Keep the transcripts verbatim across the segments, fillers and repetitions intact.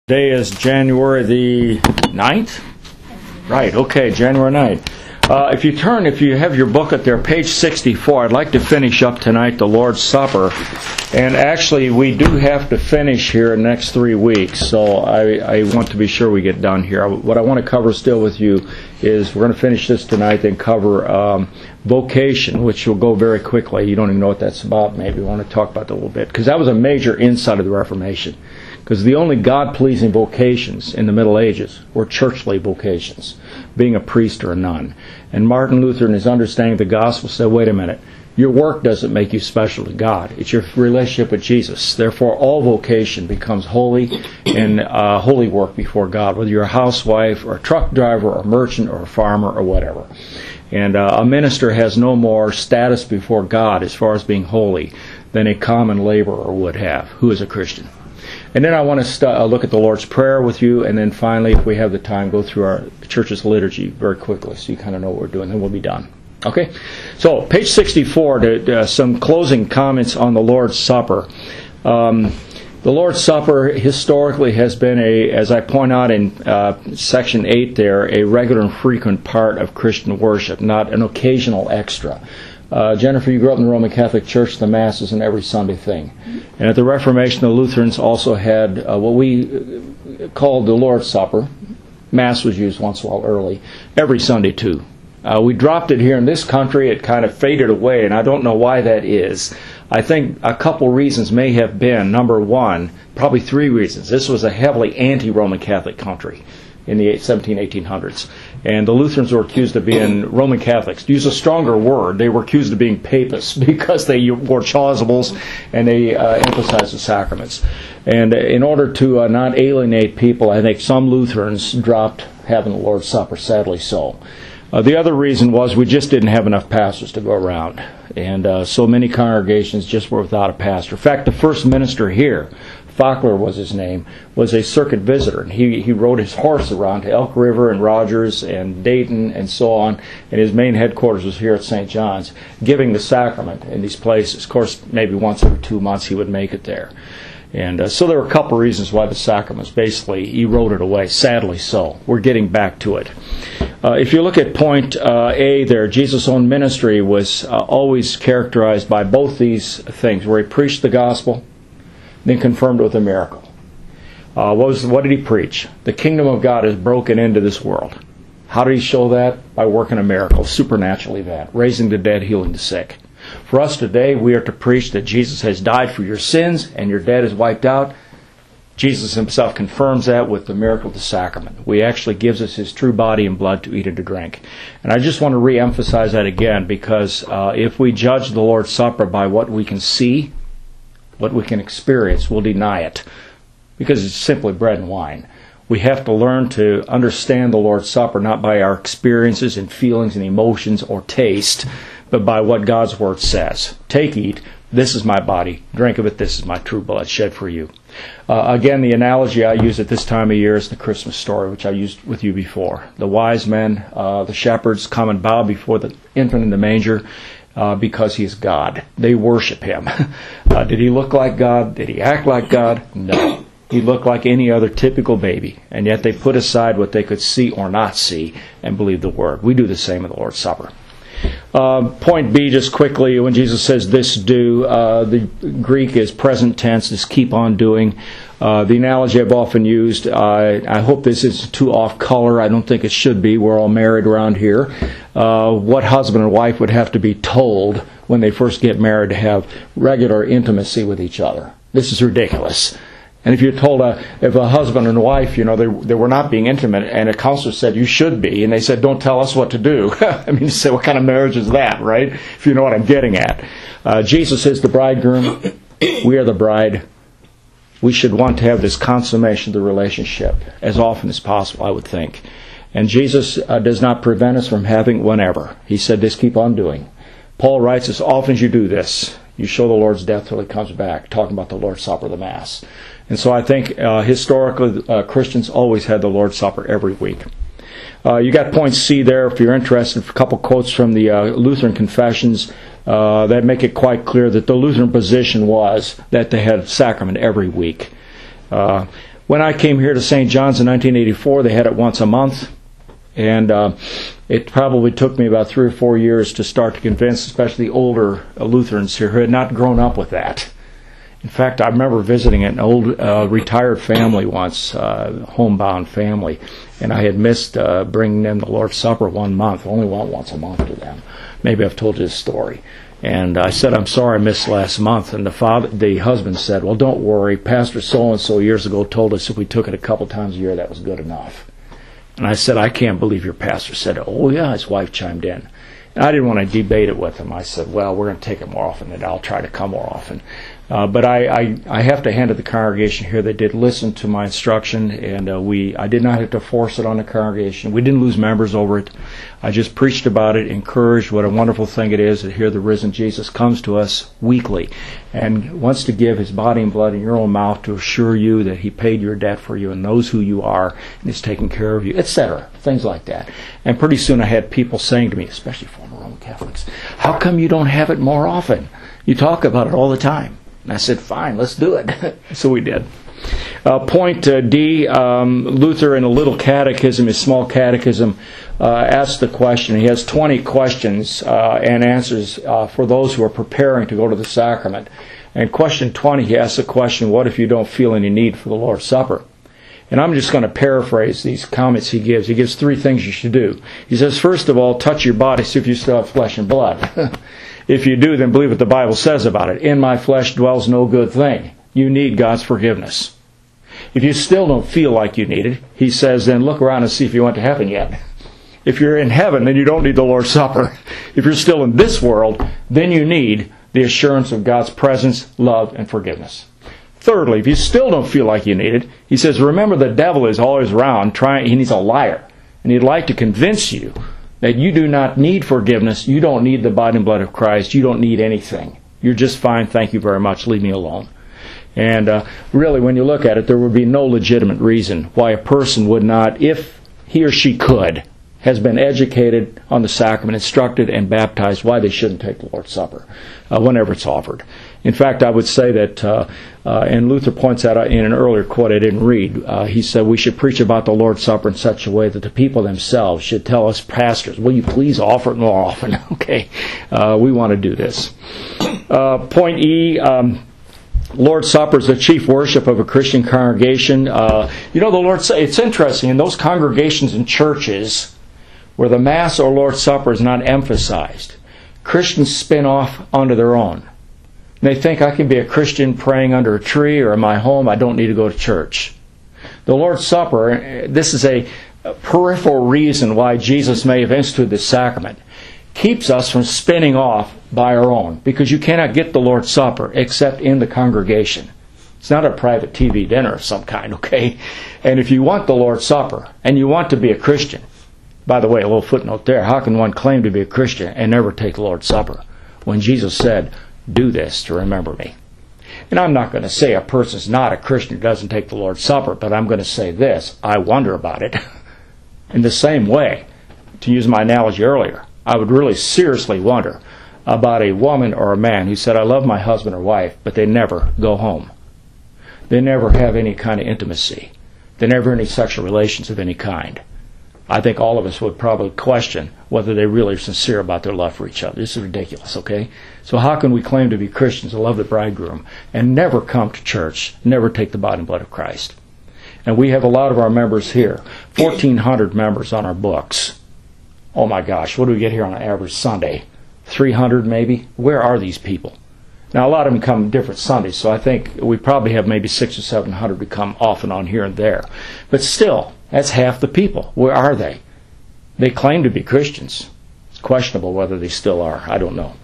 Today is January the ninth? Right, okay, January ninth. Uh, if you turn, if you have your book up there, page sixty-four, I'd like to finish up tonight the Lord's Supper. And actually, we do have to finish here in the next three weeks, so I, I want to be sure we get done here. What I want to cover still with you is we're going to finish this tonight, then cover um, vocation, which will go very quickly. You don't even know what that's about, maybe. We want to talk about that a little bit, because that was a major insight of the Reformation. Because the only God-pleasing vocations in the Middle Ages were churchly vocations, being a priest or a nun. And Martin Luther, in his understanding of the gospel, said, wait a minute, your work doesn't make you special to God. It's your relationship with Jesus. Therefore, all vocation becomes holy and uh, holy work before God, whether you're a housewife or a truck driver or a merchant or a farmer or whatever. And uh, a minister has no more status before God as far as being holy than a common laborer would have, who is a Christian. And then I want to st- uh, look at the Lord's Prayer with you, and then finally, if we have the time, go through our church's liturgy very quickly so you kind of know what we're doing, then we'll be done. Okay? So, page sixty-four, to, uh, some closing comments on the Lord's Supper. Um, the Lord's Supper historically has been, a, as I point out in uh, section eight there, a regular and frequent part of Christian worship, not an occasional extra. Uh, Jennifer, you grew up in the Roman Catholic Church. The Mass is an every Sunday thing. And at the Reformation, the Lutherans also had uh, what we called the Lord's Supper. Mass was used once in a while early, every Sunday too. Uh, we dropped it here in this country. It kind of faded away, and I don't know why that is. I think a couple reasons may have been. Number one, probably three reasons. This was a heavily anti-Roman Catholic country in the seventeen, eighteen hundreds. And the Lutherans were accused of being Roman Catholics. To use a stronger word, they were accused of being papists because they wore chasubles and they uh, emphasized the sacraments. And in order to uh, not alienate people, I think some Lutherans dropped having the Lord's Supper, sadly so. Uh, the other reason was we just didn't have enough pastors to go around. And uh, so many congregations just were without a pastor. In fact, the first minister here, Faulkner was his name, was a circuit visitor. And he, he rode his horse around to Elk River and Rogers and Dayton and so on. And his main headquarters was here at Saint John's, giving the sacrament in these places. Of course, maybe once every two months he would make it there. And uh, so there were a couple reasons why the sacraments basically eroded away, sadly so. We're getting back to it. Uh, if you look at point uh, A there, Jesus' own ministry was uh, always characterized by both these things, where he preached the gospel, then confirmed it with a miracle. Uh, what, was, what did he preach? The kingdom of God is broken into this world. How did he show that? By working a miracle, supernatural event, raising the dead, healing the sick. For us today, we are to preach that Jesus has died for your sins and your debt is wiped out. Jesus himself confirms that with the miracle of the sacrament. He actually gives us his true body and blood to eat and to drink. And I just want to re-emphasize that again, because uh, if we judge the Lord's Supper by what we can see, what we can experience, we'll deny it, because it's simply bread and wine. We have to learn to understand the Lord's Supper not by our experiences and feelings and emotions or taste, but by what God's Word says. Take, eat, this is my body, drink of it, this is my true blood shed for you. Uh, again, the analogy I use at this time of year is the Christmas story, which I used with you before. The wise men, uh, the shepherds come and bow before the infant in the manger uh, because he is God. They worship him. uh, did he look like God? Did he act like God? No. He looked like any other typical baby, and yet they put aside what they could see or not see and believed the Word. We do the same in the Lord's Supper. Uh, point B, just quickly, when Jesus says this do, uh, the Greek is present tense, this keep on doing. Uh, the analogy I've often used, uh, I hope this isn't too off color, I don't think it should be, we're all married around here. Uh, what husband and wife would have to be told when they first get married to have regular intimacy with each other? This is ridiculous. And if you're told a, if a husband and wife, you know, they, they were not being intimate, and a counselor said, you should be, and they said, don't tell us what to do. I mean, you say, what kind of marriage is that, right? If you know what I'm getting at. Uh, Jesus is the bridegroom. We are the bride. We should want to have this consummation of the relationship as often as possible, I would think. And Jesus uh, does not prevent us from having whenever. He said, just keep on doing. Paul writes, as often as you do this, you show the Lord's death till he comes back, talking about the Lord's Supper, the Mass. And so I think uh, historically uh, Christians always had the Lord's Supper every week. Uh, you got point C there if you're interested. A couple quotes from the uh, Lutheran Confessions uh, that make it quite clear that the Lutheran position was that they had sacrament every week. Uh, When I came here to Saint John's in nineteen eighty-four, they had it once a month. And uh, it probably took me about three or four years to start to convince, especially older Lutherans here who had not grown up with that. In fact, I remember visiting an old uh, retired family once, uh, homebound family, and I had missed uh, bringing them the Lord's Supper one month. Only went once a month to them. Maybe I've told you this story. And I said, I'm sorry I missed last month. And the father, the husband said, well, don't worry. Pastor so-and-so years ago told us if we took it a couple times a year, that was good enough. And I said, I can't believe your pastor said it. Oh, yeah, his wife chimed in. And I didn't want to debate it with him. I said, well, we're going to take it more often, and I'll try to come more often. Uh, but I, I, I have to hand it to the congregation here. They did listen to my instruction, and uh, we I did not have to force it on the congregation. We didn't lose members over it. I just preached about it, encouraged what a wonderful thing it is that here the risen Jesus comes to us weekly and wants to give his body and blood in your own mouth to assure you that he paid your debt for you and knows who you are and is taking care of you, et cetera. Things like that. And pretty soon I had people saying to me, especially former Roman Catholics, how come you don't have it more often? You talk about it all the time. And I said, fine, let's do it. So we did. Uh, point uh, D, um, Luther in a little catechism, his small catechism, uh, asked the question. He has twenty questions uh, and answers uh, for those who are preparing to go to the sacrament. And question twenty, he asks the question, what if you don't feel any need for the Lord's Supper? And I'm just going to paraphrase these comments he gives. He gives three things you should do. He says, first of all, touch your body, see if you still have flesh and blood. If you do, then believe what the Bible says about it. In my flesh dwells no good thing. You need God's forgiveness. If you still don't feel like you need it, he says, then look around and see if you went to heaven yet. If you're in heaven, then you don't need the Lord's Supper. If you're still in this world, then you need the assurance of God's presence, love, and forgiveness. Thirdly, if you still don't feel like you need it, he says, remember the devil is always around, trying, he's a liar. And he'd like to convince you that you do not need forgiveness, you don't need the body and blood of Christ, you don't need anything. You're just fine, thank you very much, leave me alone. And uh, really, when you look at it, there would be no legitimate reason why a person would not, if he or she could, has been educated on the sacrament, instructed and baptized, why they shouldn't take the Lord's Supper uh, whenever it's offered. In fact, I would say that, uh, uh, and Luther points out in an earlier quote I didn't read, uh, he said we should preach about the Lord's Supper in such a way that the people themselves should tell us pastors, will you please offer it more often? Okay, uh, we want to do this. Uh, point E, um, Lord's Supper is the chief worship of a Christian congregation. Uh, you know, the Lord's, it's interesting, in those congregations and churches where the Mass or Lord's Supper is not emphasized, Christians spin off onto their own. They think I can be a Christian praying under a tree or in my home. I don't need to go to church. The Lord's Supper, this is a peripheral reason why Jesus may have instituted this sacrament, keeps us from spinning off by our own, because you cannot get the Lord's Supper except in the congregation. It's not a private T V dinner of some kind, okay? And if you want the Lord's Supper and you want to be a Christian, by the way, a little footnote there, how can one claim to be a Christian and never take the Lord's Supper when Jesus said, do this to remember me? And I'm not going to say a person's not a Christian who doesn't take the Lord's Supper, but I'm going to say this, I wonder about it. In the same way, to use my analogy earlier, I would really seriously wonder about a woman or a man who said, I love my husband or wife, but they never go home. They never have any kind of intimacy. They never have any sexual relations of any kind. I think all of us would probably question whether they really are sincere about their love for each other. This is ridiculous, okay? So how can we claim to be Christians and love the bridegroom and never come to church, never take the body and blood of Christ? And we have a lot of our members here, fourteen hundred members on our books. Oh my gosh, what do we get here on an average Sunday? three hundred maybe? Where are these people? Now, a lot of them come different Sundays, so I think we probably have maybe six or seven hundred who come off and on here and there. But still, that's half the people. Where are they? They claim to be Christians. It's questionable whether they still are. I don't know.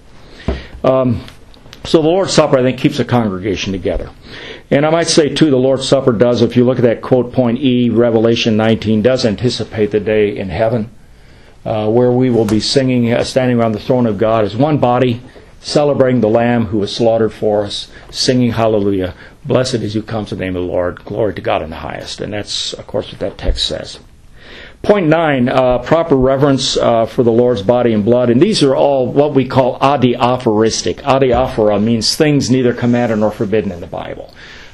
Um, so the Lord's Supper, I think, keeps a congregation together. And I might say, too, the Lord's Supper does, if you look at that quote point E, Revelation nineteen, does anticipate the day in heaven uh, where we will be singing, uh, standing around the throne of God as one body, celebrating the Lamb who was slaughtered for us, singing hallelujah, blessed is who comes in the name of the Lord, glory to God in the highest. And that's, of course, what that text says. Point nine, uh, proper reverence uh, for the Lord's body and blood. And these are all what we call adiaphoristic. Adiaphora means things neither commanded nor forbidden in the Bible.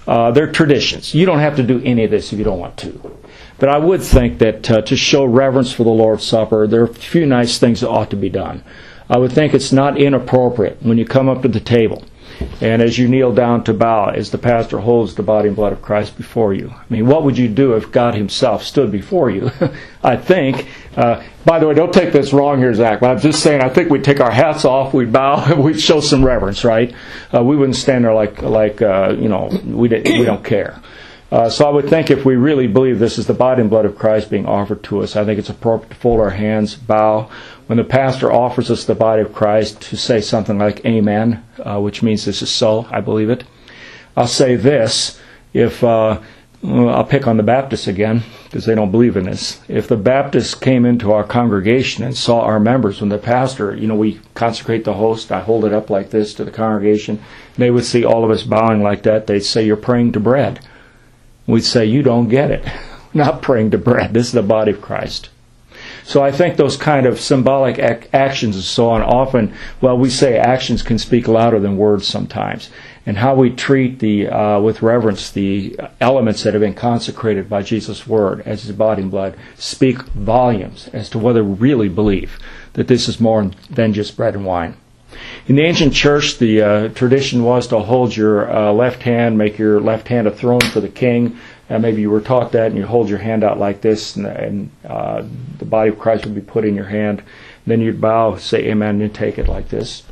Uh, they're traditions. You don't have to do any of this if you don't want to. But I would think that uh, to show reverence for the Lord's Supper, there are a few nice things that ought to be done. I would think it's not inappropriate when you come up to the table and as you kneel down to bow, as the pastor holds the body and blood of Christ before you. I mean, what would you do if God himself stood before you? I think, uh, by the way, don't take this wrong here, Zach, but I'm just saying I think we'd take our hats off, we'd bow, and we'd show some reverence, right? Uh, we wouldn't stand there like, like uh, you know, we, we don't care. Uh, so I would think if we really believe this is the body and blood of Christ being offered to us, I think it's appropriate to fold our hands, bow. When the pastor offers us the body of Christ, to say something like amen, uh, which means this is so, I believe it. I'll say this, if, uh, well, I'll pick on the Baptists again, because they don't believe in this. If the Baptists came into our congregation and saw our members, when the pastor, you know, we consecrate the host, I hold it up like this to the congregation, they would see all of us bowing like that, they'd say, you're praying to bread. We'd say, you don't get it. Not praying to bread. This is the body of Christ. So I think those kind of symbolic ac- actions and so on often, well, we say actions can speak louder than words sometimes. And how we treat the, uh, with reverence, the elements that have been consecrated by Jesus' word as his body and blood speak volumes as to whether we really believe that this is more than just bread and wine. In the ancient church, the uh, tradition was to hold your uh, left hand, make your left hand a throne for the king. Uh, maybe you were taught that, and you hold your hand out like this, and, and uh, the body of Christ would be put in your hand. Then you'd bow, say amen, and take it like this.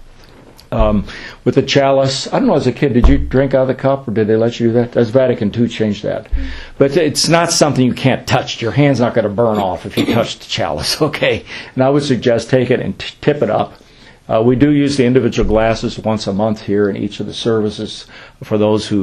Um, with the chalice, I don't know, as a kid, did you drink out of the cup, or did they let you do that? Does Vatican two change that? But it's not something you can't touch. Your hand's not going to burn off if you touch the chalice, okay? And I would suggest take it and t- tip it up. Uh, we do use the individual glasses once a month here in each of the services for those who,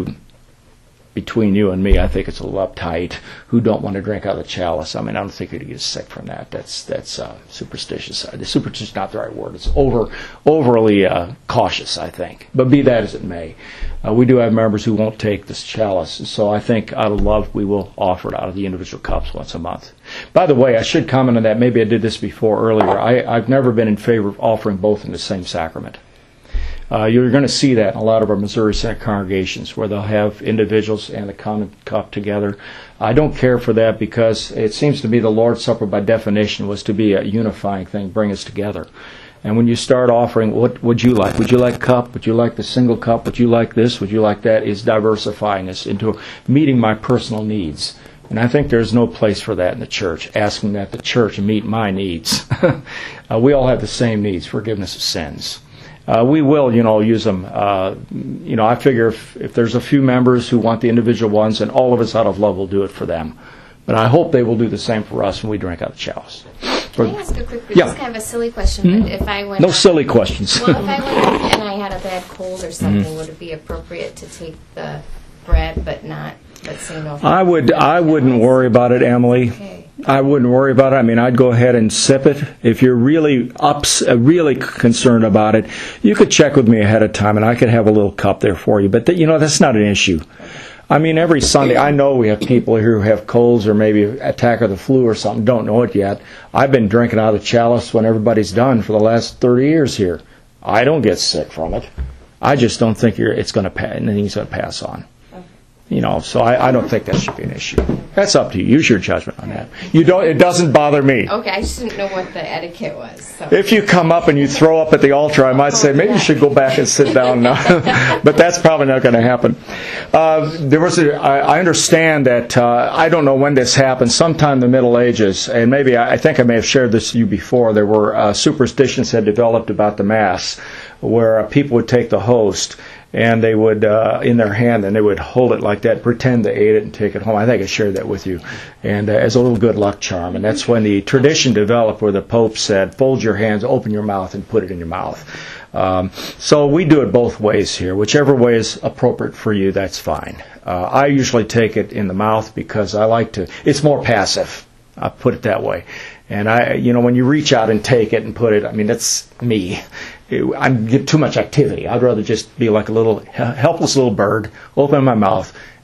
between you and me, I think it's a little uptight, who don't want to drink out of the chalice. I mean, I don't think you'd get sick from that. That's that's uh, superstitious. The superstitious is not the right word. It's over overly uh, cautious, I think. But be that as it may, uh, we do have members who won't take this chalice. So I think out of love, we will offer it out of the individual cups once a month. By the way, I should comment on that. Maybe I did this before earlier. I, I've never been in favor of offering both in the same sacrament. Uh, you're going to see that in a lot of our Missouri Synod congregations where they'll have individuals and the common cup together. I don't care for that because it seems to me the Lord's Supper by definition was to be a unifying thing, bring us together. And when you start offering, what would you like? Would you like a cup? Would you like the single cup? Would you like this? Would you like that? Is diversifying us into meeting my personal needs. And I think there's no place for that in the church, asking that the church meet my needs. uh, we all have the same needs, forgiveness of sins. Uh, we will, you know, use them. Uh, you know, I figure if, if there's a few members who want the individual ones, and all of us out of love will do it for them. But I hope they will do the same for us when we drink out of the chalice. Can I ask a quick, yeah. just kind of a silly question, mm-hmm. but if I went No up, silly questions. Well, if I went up and I had a bad cold or something, mm-hmm. would it be appropriate to take the bread but not, let's say, no? I would. I wouldn't worry about it, Emily. Okay. I wouldn't worry about it. I mean, I'd go ahead and sip it. If you're really ups, uh, really concerned about it, you could check with me ahead of time, and I could have a little cup there for you. But, th- you know, that's not an issue. I mean, every Sunday, I know we have people here who have colds or maybe attack of the flu or something, don't know it yet. I've been drinking out of the chalice when everybody's done for the last thirty years here. I don't get sick from it. I just don't think you're, it's going to pass, anything's going to pass on. You know, so I, I don't think that should be an issue. That's up to you. Use your judgment on that. You don't. It doesn't bother me. Okay, I just didn't know what the etiquette was. So. If you come up and you throw up at the altar, I might say maybe you should go back and sit down now. But that's probably not going to happen. Uh, there was. A, I, I understand that. Uh, I don't know when this happened. Sometime in the Middle Ages, and maybe I, I think I may have shared this with you before. There were uh, superstitions had developed about the Mass, where uh, people would take the host. And they would, uh, in their hand, and they would hold it like that, pretend they ate it and take it home. I think I shared that with you. And uh, as a little good luck charm. And that's when the tradition developed where the Pope said, fold your hands, open your mouth, and put it in your mouth. Um, so we do it both ways here. Whichever way is appropriate for you, that's fine. Uh, I usually take it in the mouth because I like to, it's more passive. I'll put it that way. And I, you know, when you reach out and take it and put it, I mean, that's me. I get too much activity. I'd rather just be like a little helpless little bird, open my mouth,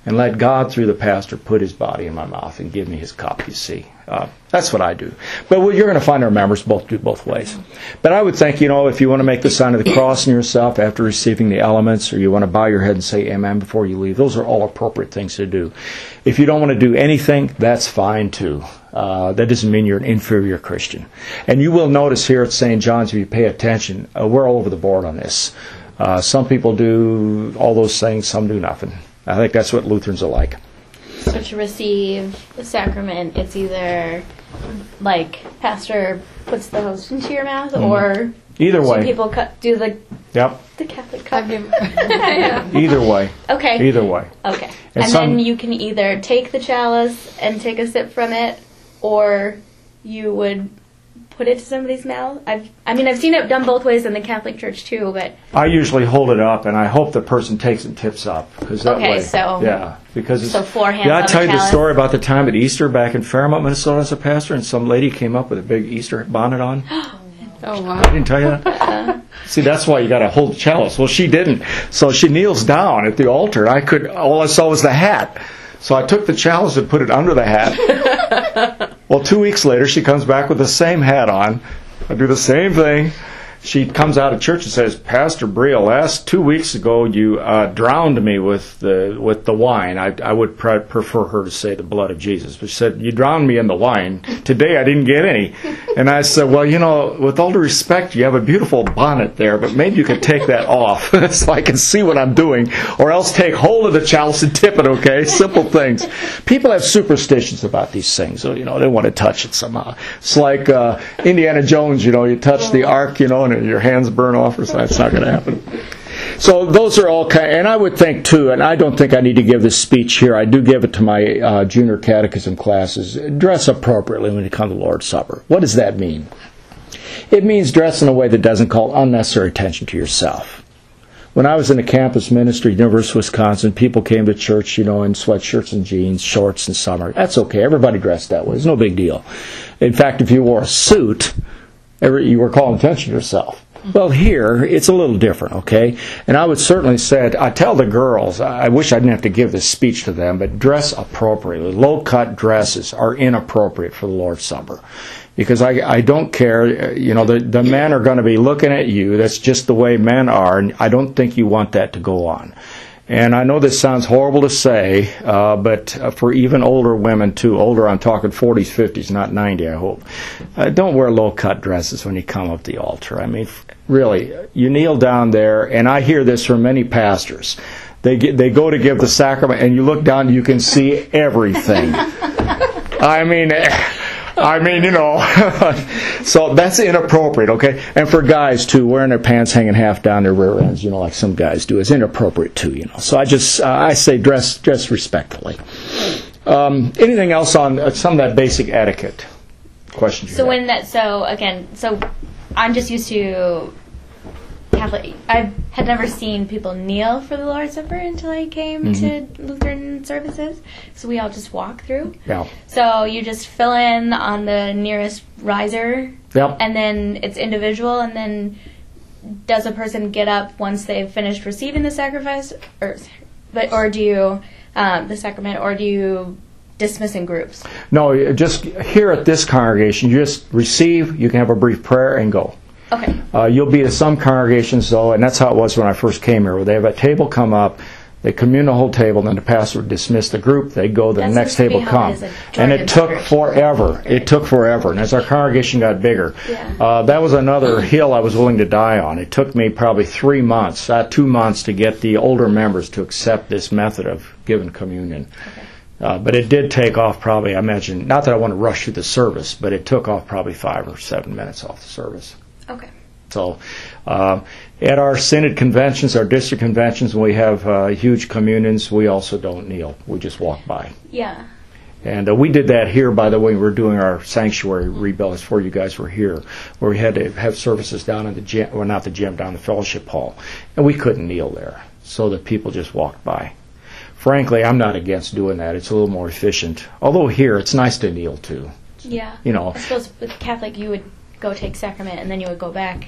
and let God, through the pastor, put his body in my mouth and give me his cup, you see. Uh, that's what I do. But what you're going to find our members both do both ways. But I would think, you know, if you want to make the sign of the cross in yourself after receiving the elements, or you want to bow your head and say amen before you leave, those are all appropriate things to do. If you don't want to do anything, that's fine too. Uh, that doesn't mean you're an inferior Christian. And you will notice here at Saint John's, if you pay attention, uh, we're all over the board on this. Uh, some people do all those things, some do nothing. I think that's what Lutherans are like. So to receive the sacrament, it's either like pastor puts the host into your mouth, mm-hmm. or either way. Do people cut, do the yep. the Catholic cup? Either way. Okay. Either way. Okay. And, and some, then you can either take the chalice and take a sip from it, or you would put it to somebody's mouth. I've, I mean, I've seen it done both ways in the Catholic Church too, but I usually hold it up, and I hope the person takes and tips up, because that okay, way, so yeah, because it's, so four hands. Yeah, I on tell the you the chalice. story about the time at Easter back in Fairmont, Minnesota, as a pastor, and some lady came up with a big Easter bonnet on. Oh wow! I didn't tell you that. See, that's why you got to hold the chalice. Well, she didn't, so she kneels down at the altar. I could, all I saw was the hat. So I took the chalice and put it under the hat. Well, two weeks later, she comes back with the same hat on. I do the same thing. She comes out of church and says, Pastor Bria, last two weeks ago you uh, drowned me with the with the wine. I, I would pre- prefer her to say the blood of Jesus. But she said, you drowned me in the wine. Today I didn't get any. And I said, well, you know, with all due respect, you have a beautiful bonnet there, but maybe you could take that off so I can see what I'm doing. Or else take hold of the chalice and tip it, okay? Simple things. People have superstitions about these things. So, you know, they want to touch it somehow. It's like uh, Indiana Jones, you know, you touch the ark, you know, and your hands burn off, or so that's not going to happen. So those are all kind, and I would think too, and I don't think I need to give this speech here. I do give it to my uh, junior catechism classes. Dress appropriately when you come to the Lord's Supper. What does that mean? It means dress in a way that doesn't call unnecessary attention to yourself. When I was in a campus ministry at University of Wisconsin, people came to church, you know, in sweatshirts and jeans, shorts in summer. That's okay. Everybody dressed that way. It's no big deal. In fact, if you wore a suit, every, you were calling attention to yourself. Well, here, it's a little different, okay? And I would certainly say, I tell the girls, I wish I didn't have to give this speech to them, but dress appropriately. Low-cut dresses are inappropriate for the Lord's Supper. Because I, I don't care, you know, the, the men are going to be looking at you. That's just the way men are, and I don't think you want that to go on. And I know this sounds horrible to say, uh, but uh, for even older women, too, older, I'm talking forties, fifties, not ninety, I hope, uh, don't wear low-cut dresses when you come up the altar. I mean, really, you kneel down there, and I hear this from many pastors. They get, they go to give the sacrament, and you look down, you can see everything. I mean... I mean, you know, so that's inappropriate, okay? And for guys, too, wearing their pants hanging half down their rear ends, you know, like some guys do, is inappropriate, too, you know. So I just, uh, I say dress dress respectfully. Um, anything else on uh, some of that basic etiquette questions you So have? when that, so again, so I'm just used to Catholic. I had never seen people kneel for the Lord's Supper until I came mm-hmm. to Lutheran services. So we all just walk through. Yeah. So you just fill in on the nearest riser. Yep. And then it's individual. And then does a person get up once they've finished receiving the sacrifice, or but or do you um, the sacrament, or do you dismiss in groups? No, just here at this congregation, you just receive. You can have a brief prayer and go. Okay. Uh, you'll be to some congregations, though, and that's how it was when I first came here, where they have a table come up, they commune the whole table, and then the pastor would dismiss the group, they go, then the next table come. And it took forever. It took forever. And as our congregation got bigger, yeah. uh, that was another hill I was willing to die on. It took me probably three months, uh, two months, to get the older members to accept this method of giving communion. Okay. Uh, but it did take off probably, I imagine, not that I want to rush through the service, but it took off probably five or seven minutes off the service. Okay. So uh, at our synod conventions, our district conventions, when we have uh, huge communions, we also don't kneel. We just walk by. Yeah. And uh, we did that here, by the way, we were doing our sanctuary rebuild before you guys were here, where we had to have services down in the gym, well, not the gym, down in the fellowship hall. And we couldn't kneel there, so that people just walked by. Frankly, I'm not against doing that. It's a little more efficient. Although here, it's nice to kneel, too. Yeah. You know. I suppose with Catholic, you would go take sacrament, and then you would go back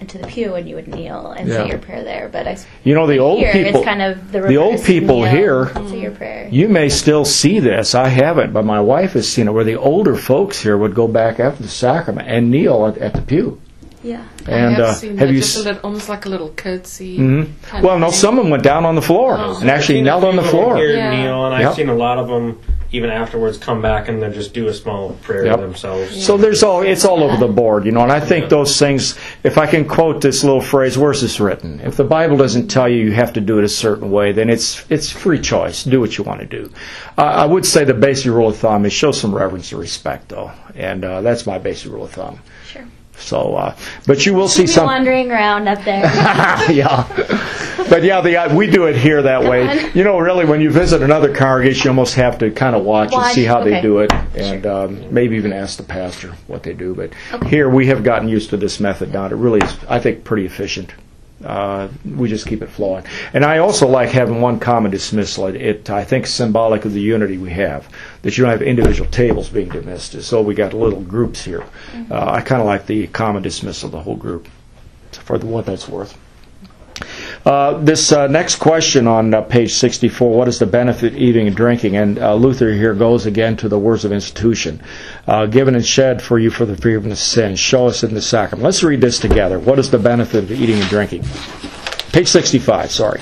into the pew and you would kneel and Yeah. say your prayer there. But I, You know, the old here, people, it's kind of the, the old reverse. people Kneel here, and say your prayer. you may still see this. I haven't, but my wife has seen it, where the older folks here would go back after the sacrament and kneel at, at the pew. Yeah. And I have uh, seen have that, you? just a s- little, almost like a little curtsy. Mhm. kind Well, of no, thing. some of them went down on the floor Oh. and actually I've seen a knelt on the few of them floor. Here Yeah. kneel, and I've Yep. seen a lot of them even afterwards come back and then just do a small prayer Yep. themselves. So there's all it's all over the board, you know. And I think those things. If I can quote this little phrase, where's this written? If the Bible doesn't tell you you have to do it a certain way, then it's it's free choice. Do what you want to do. Uh, I would say the basic rule of thumb is show some reverence and respect, though, and uh, that's my basic rule of thumb. Sure. So, uh, but you will see Be some. wandering around up there. Yeah, but yeah, the, uh, we do it here that way. on. You know, really, when you visit another congregation, you almost have to kind of watch, and Watch, see how they okay. do it, and um, maybe even ask the pastor what they do. But Okay. here, we have gotten used to this method now. It really is, I think, pretty efficient. Uh, we just keep it flowing. And I also like having one common dismissal. It, it I think, is symbolic of the unity we have, that you don't have individual tables being dismissed. So we got little groups here. Uh, I kind of like the common dismissal of the whole group, for the, what that's worth. Uh, this uh, next question on uh, page sixty-four, what is the benefit of eating and drinking? And uh, Luther here goes again to the words of institution. Uh, given and shed for you for the forgiveness of sins. Show us in the sacrament. Let's read this together. What is the benefit of eating and drinking? Page sixty-five, sorry.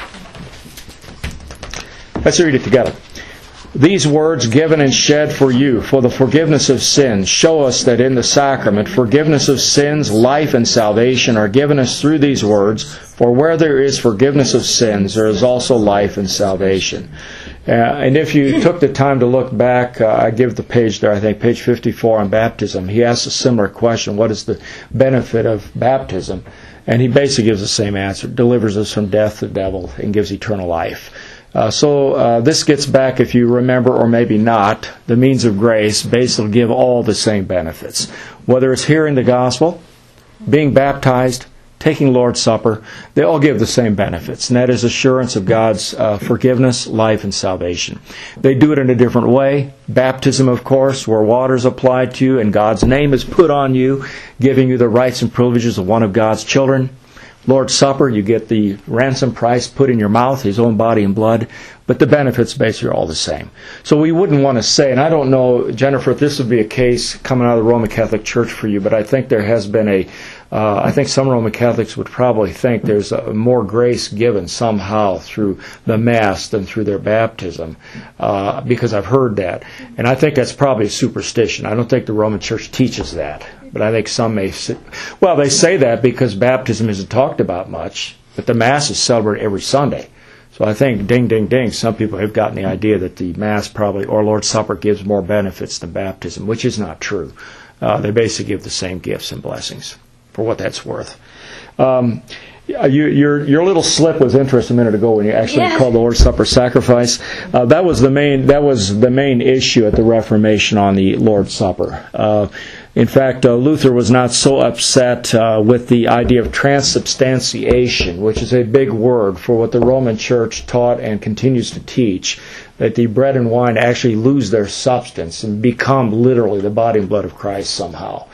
Let's read it together. These words given and shed for you for the forgiveness of sins show us that in the sacrament forgiveness of sins, life, and salvation are given us through these words. For where there is forgiveness of sins, there is also life and salvation. Uh, and if you took the time to look back, uh, I give the page there, I think, page fifty-four on baptism. He asks a similar question, what is the benefit of baptism? And he basically gives the same answer. It delivers us from death, the devil, and gives eternal life. Uh, so uh, this gets back, if you remember or maybe not, the means of grace basically give all the same benefits. Whether it's hearing the gospel, being baptized, taking Lord's Supper, they all give the same benefits, and that is assurance of God's uh, forgiveness, life, and salvation. They do it in a different way. Baptism, of course, where water is applied to you and God's name is put on you, giving you the rights and privileges of one of God's children. Lord's Supper, you get the ransom price put in your mouth, His own body and blood, but the benefits basically are all the same. So we wouldn't want to say, and I don't know, Jennifer, if this would be a case coming out of the Roman Catholic Church for you, but I think there has been a, uh, I think some Roman Catholics would probably think there's a, more grace given somehow through the Mass than through their baptism, uh, because I've heard that. And I think that's probably a superstition. I don't think the Roman Church teaches that. But I think some may say, well, they say that because baptism isn't talked about much, but the Mass is celebrated every Sunday. So I think, ding, ding, ding, some people have gotten the idea that the Mass probably, or Lord's Supper, gives more benefits than baptism, which is not true. Uh, they basically give the same gifts and blessings, for what that's worth. Um, you, your your little slip was interesting a minute ago when you actually Yeah. called the Lord's Supper sacrifice. Uh, that was the main that was the main issue at the Reformation on the Lord's Supper. Uh, in fact, uh, Luther was not so upset uh, with the idea of transubstantiation, which is a big word for what the Roman Church taught and continues to teach, that the bread and wine actually lose their substance and become literally the body and blood of Christ somehow.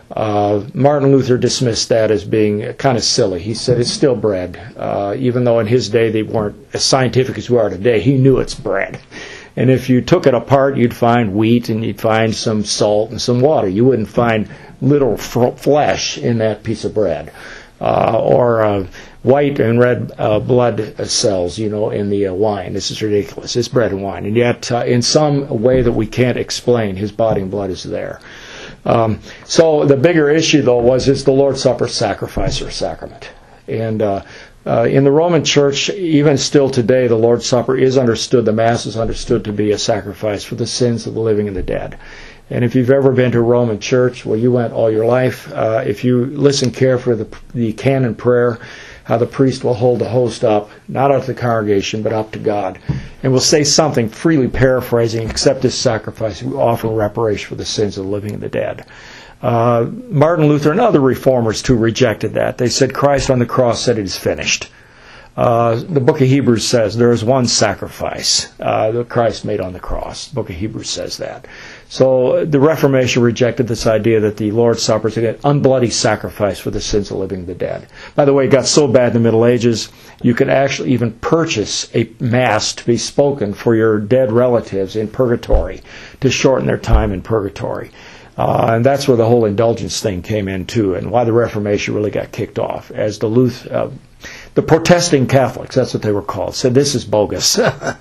Uh, Martin Luther dismissed that as being kind of silly. He said it's still bread. Uh, even though in his day they weren't as scientific as we are today, he knew it's bread. And if you took it apart, you'd find wheat and you'd find some salt and some water. You wouldn't find literal f- flesh in that piece of bread. Uh, or uh, white and red uh, blood cells, you know, in the uh, wine. This is ridiculous. It's bread and wine. And yet, uh, in some way that we can't explain, his body and blood is there. Um, so the bigger issue, though, was, is the Lord's Supper sacrifice or sacrament? And uh, uh, in the Roman Church, even still today, the Lord's Supper is understood, the Mass is understood to be a sacrifice for the sins of the living and the dead. And if you've ever been to a Roman church, well, you went all your life, uh, if you listen carefully to the, the canon prayer, how the priest will hold the host up, not up to the congregation, but up to God, and will say something, freely paraphrasing, accept this sacrifice, we offer reparation for the sins of the living and the dead. Uh, Martin Luther and other reformers, too, rejected that. They said Christ on the cross said it is finished. Uh, the book of Hebrews says there is one sacrifice uh, that Christ made on the cross. The book of Hebrews says that. So the Reformation rejected this idea that the Lord's Supper is an unbloody sacrifice for the sins of the living and the dead. By the way, it got so bad in the Middle Ages, you could actually even purchase a Mass to be spoken for your dead relatives in purgatory to shorten their time in purgatory. Uh, and that's where the whole indulgence thing came in too, and why the Reformation really got kicked off. As the Luth, uh, the protesting Catholics, that's what they were called, said this is bogus.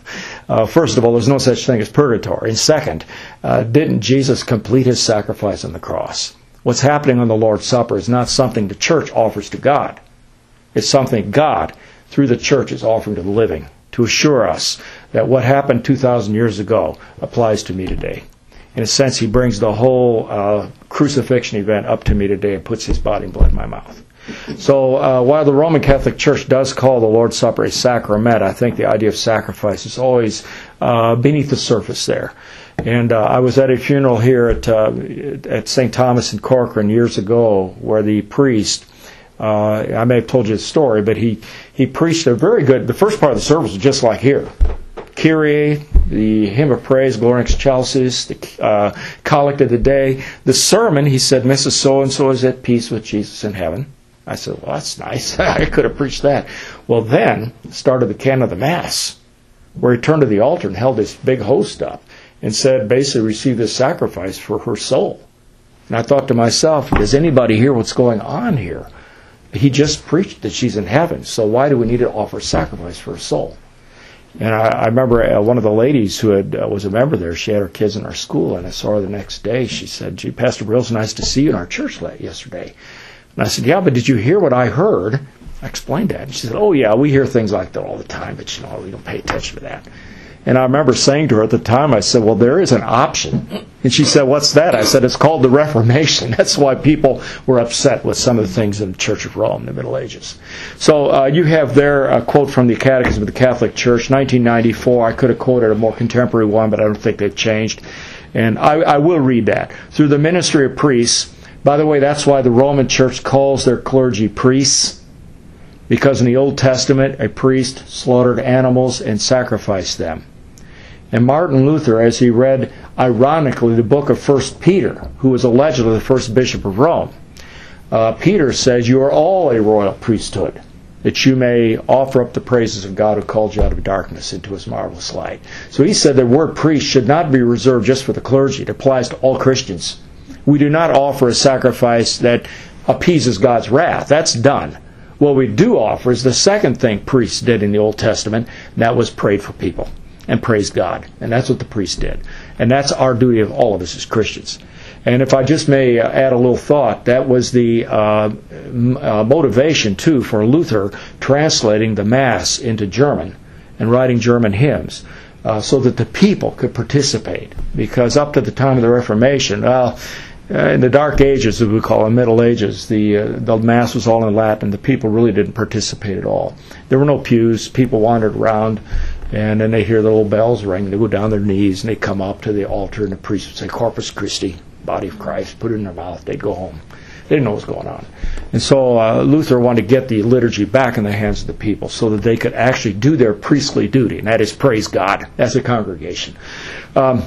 uh, first of all, there's no such thing as purgatory. And second, uh, didn't Jesus complete his sacrifice on the cross? What's happening on the Lord's Supper is not something the church offers to God. It's something God, through the church, is offering to the living to assure us that what happened two thousand years ago applies to me today. In a sense, he brings the whole uh, crucifixion event up to me today and puts his body and blood in my mouth. So uh, while the Roman Catholic Church does call the Lord's Supper a sacrament, I think the idea of sacrifice is always uh, beneath the surface there. And uh, I was at a funeral here at uh, at Saint Thomas in Corcoran years ago where the priest, uh, I may have told you the story, but he, he preached a very good, the first part of the service was just like here. Kyrie, the hymn of praise, Gloria in Excelsis, the uh, collect of the day. The sermon, he said, Missus So-and-so is at peace with Jesus in heaven. I said, well, that's nice. I could have preached that. Well, then started the canon of the Mass, where he turned to the altar and held this big host up and said, basically, receive this sacrifice for her soul. And I thought to myself, does anybody hear what's going on here? He just preached that she's in heaven, so why do we need to offer sacrifice for her soul? And I, I remember uh, one of the ladies who had, uh, was a member there, she had her kids in our school, and I saw her the next day. She said, gee, Pastor Brill, it's nice to see you in our church yesterday. And I said, yeah, but did you hear what I heard? I explained that. And she said, oh, yeah, we hear things like that all the time, but, you know, we don't pay attention to that. And I remember saying to her at the time, I said, well, there is an option. And she said, what's that? I said, it's called the Reformation. That's why people were upset with some of the things in the Church of Rome in the Middle Ages. So uh, you have there a quote from the Catechism of the Catholic Church, nineteen ninety-four. I could have quoted a more contemporary one, but I don't think they've changed. And I, I will read that. Through the ministry of priests, by the way, that's why the Roman Church calls their clergy priests, because in the Old Testament, a priest slaughtered animals and sacrificed them. And Martin Luther, as he read, ironically, the book of First Peter, who was allegedly the first bishop of Rome, uh, Peter says, you are all a royal priesthood, that you may offer up the praises of God who called you out of darkness into his marvelous light. So he said the word priest should not be reserved just for the clergy. It applies to all Christians. We do not offer a sacrifice that appeases God's wrath. That's done. What we do offer is the second thing priests did in the Old Testament, and that was prayed for people and praised God. And that's what the priest did. And that's our duty of all of us as Christians. And if I just may add a little thought, that was the uh, m- uh, motivation, too, for Luther translating the Mass into German and writing German hymns uh, so that the people could participate. Because up to the time of the Reformation, well, Uh, in the Dark Ages, as we call them, Middle Ages, the uh, the Mass was all in Latin. The people really didn't participate at all. There were no pews. People wandered around, and then they hear the little bells ring. They go down their knees, and they come up to the altar, and the priest would say, Corpus Christi, body of Christ, put it in their mouth. They'd go home. They didn't know what was going on. And so uh, Luther wanted to get the liturgy back in the hands of the people so that they could actually do their priestly duty, and that is praise God as a congregation. Um,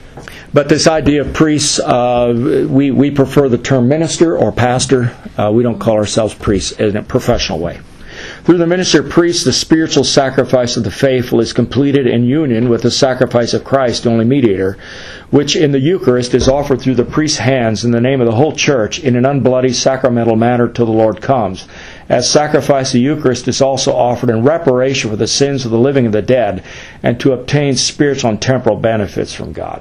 But this idea of priests, uh, we, we prefer the term minister or pastor. Uh, we don't call ourselves priests in a professional way. Through the ministry of priests, the spiritual sacrifice of the faithful is completed in union with the sacrifice of Christ, the only mediator, which in the Eucharist is offered through the priest's hands in the name of the whole church in an unbloody sacramental manner till the Lord comes. As sacrifice, the Eucharist is also offered in reparation for the sins of the living and the dead, and to obtain spiritual and temporal benefits from God.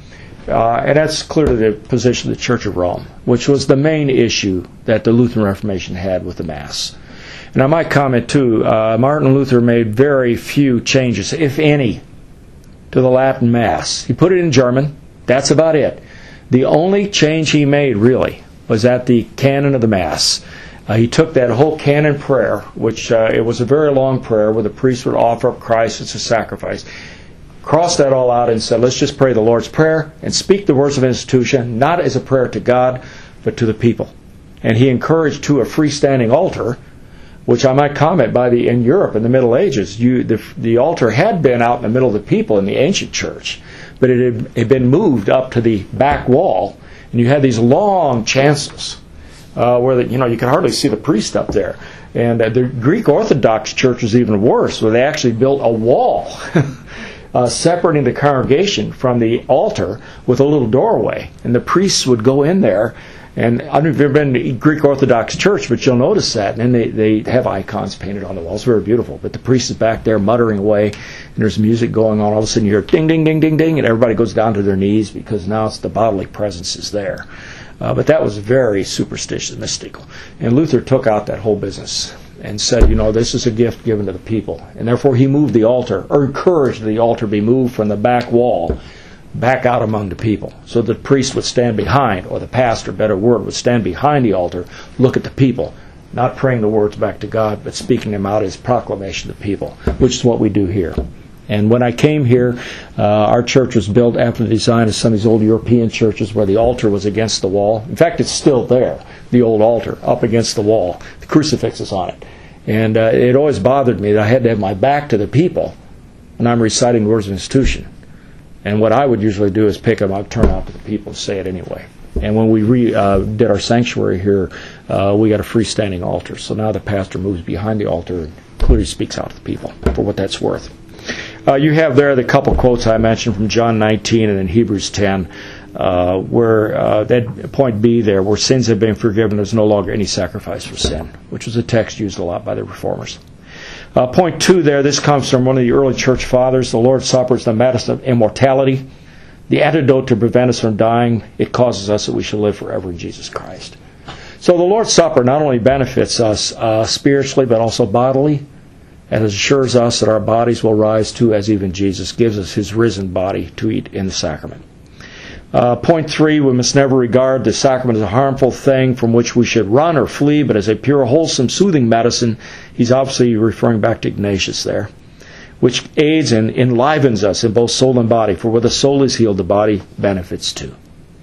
Uh, and that's clearly the position of the Church of Rome, which was the main issue that the Lutheran Reformation had with the Mass. And I might comment too, uh, Martin Luther made very few changes, if any, to the Latin Mass. He put it in German. That's about it. The only change he made, really, was at the canon of the Mass. Uh, he took that whole canon prayer, which uh, it was a very long prayer where the priest would offer up Christ as a sacrifice, crossed that all out and said, let's just pray the Lord's Prayer and speak the words of institution, not as a prayer to God, but to the people. And he encouraged to a freestanding altar which I might comment by the in Europe in the Middle Ages, you the the altar had been out in the middle of the people in the ancient church, but it had, it had been moved up to the back wall, and you had these long chancels uh, where the, you know you could hardly see the priest up there. And uh, the Greek Orthodox Church was even worse, where they actually built a wall uh, separating the congregation from the altar with a little doorway, and the priests would go in there. And I don't know if you've ever been to Greek Orthodox Church, but you'll notice that. And then they, they have icons painted on the walls. Very beautiful. But the priest is back there muttering away, and there's music going on. All of a sudden you hear ding, ding, ding, ding, ding, and everybody goes down to their knees because now it's the bodily presence is there. Uh, but that was very superstitious, mystical. And Luther took out that whole business and said, you know, this is a gift given to the people. And therefore he moved the altar, or encouraged the altar be moved from the back wall back out among the people. So the priest would stand behind, or the pastor, better word, would stand behind the altar, look at the people, not praying the words back to God, but speaking them out as proclamation to the people, which is what we do here. And when I came here, uh, our church was built after the design of some of these old European churches where the altar was against the wall. In fact, it's still there, the old altar, up against the wall. The crucifix is on it. And uh, it always bothered me that I had to have my back to the people when I'm reciting the words of institution. And what I would usually do is pick them up, turn out to the people, and say it anyway. And when we re, uh, did our sanctuary here, uh, we got a freestanding altar. So now the pastor moves behind the altar and clearly speaks out to the people for what that's worth. Uh, you have there the couple quotes I mentioned from John nineteen and then Hebrews ten, uh, where uh, that point B there, where sins have been forgiven, there's no longer any sacrifice for sin, which was a text used a lot by the Reformers. Uh, point two there, this comes from one of the early church fathers. The Lord's Supper is the medicine of immortality, the antidote to prevent us from dying. It causes us that we shall live forever in Jesus Christ. So the Lord's Supper not only benefits us uh, spiritually, but also bodily, and assures us that our bodies will rise too, as even Jesus gives us his risen body to eat in the sacrament. Uh, point three, we must never regard the sacrament as a harmful thing from which we should run or flee, but as a pure, wholesome, soothing medicine. He's obviously referring back to Ignatius there, which aids and enlivens us in both soul and body, for where the soul is healed, the body benefits too.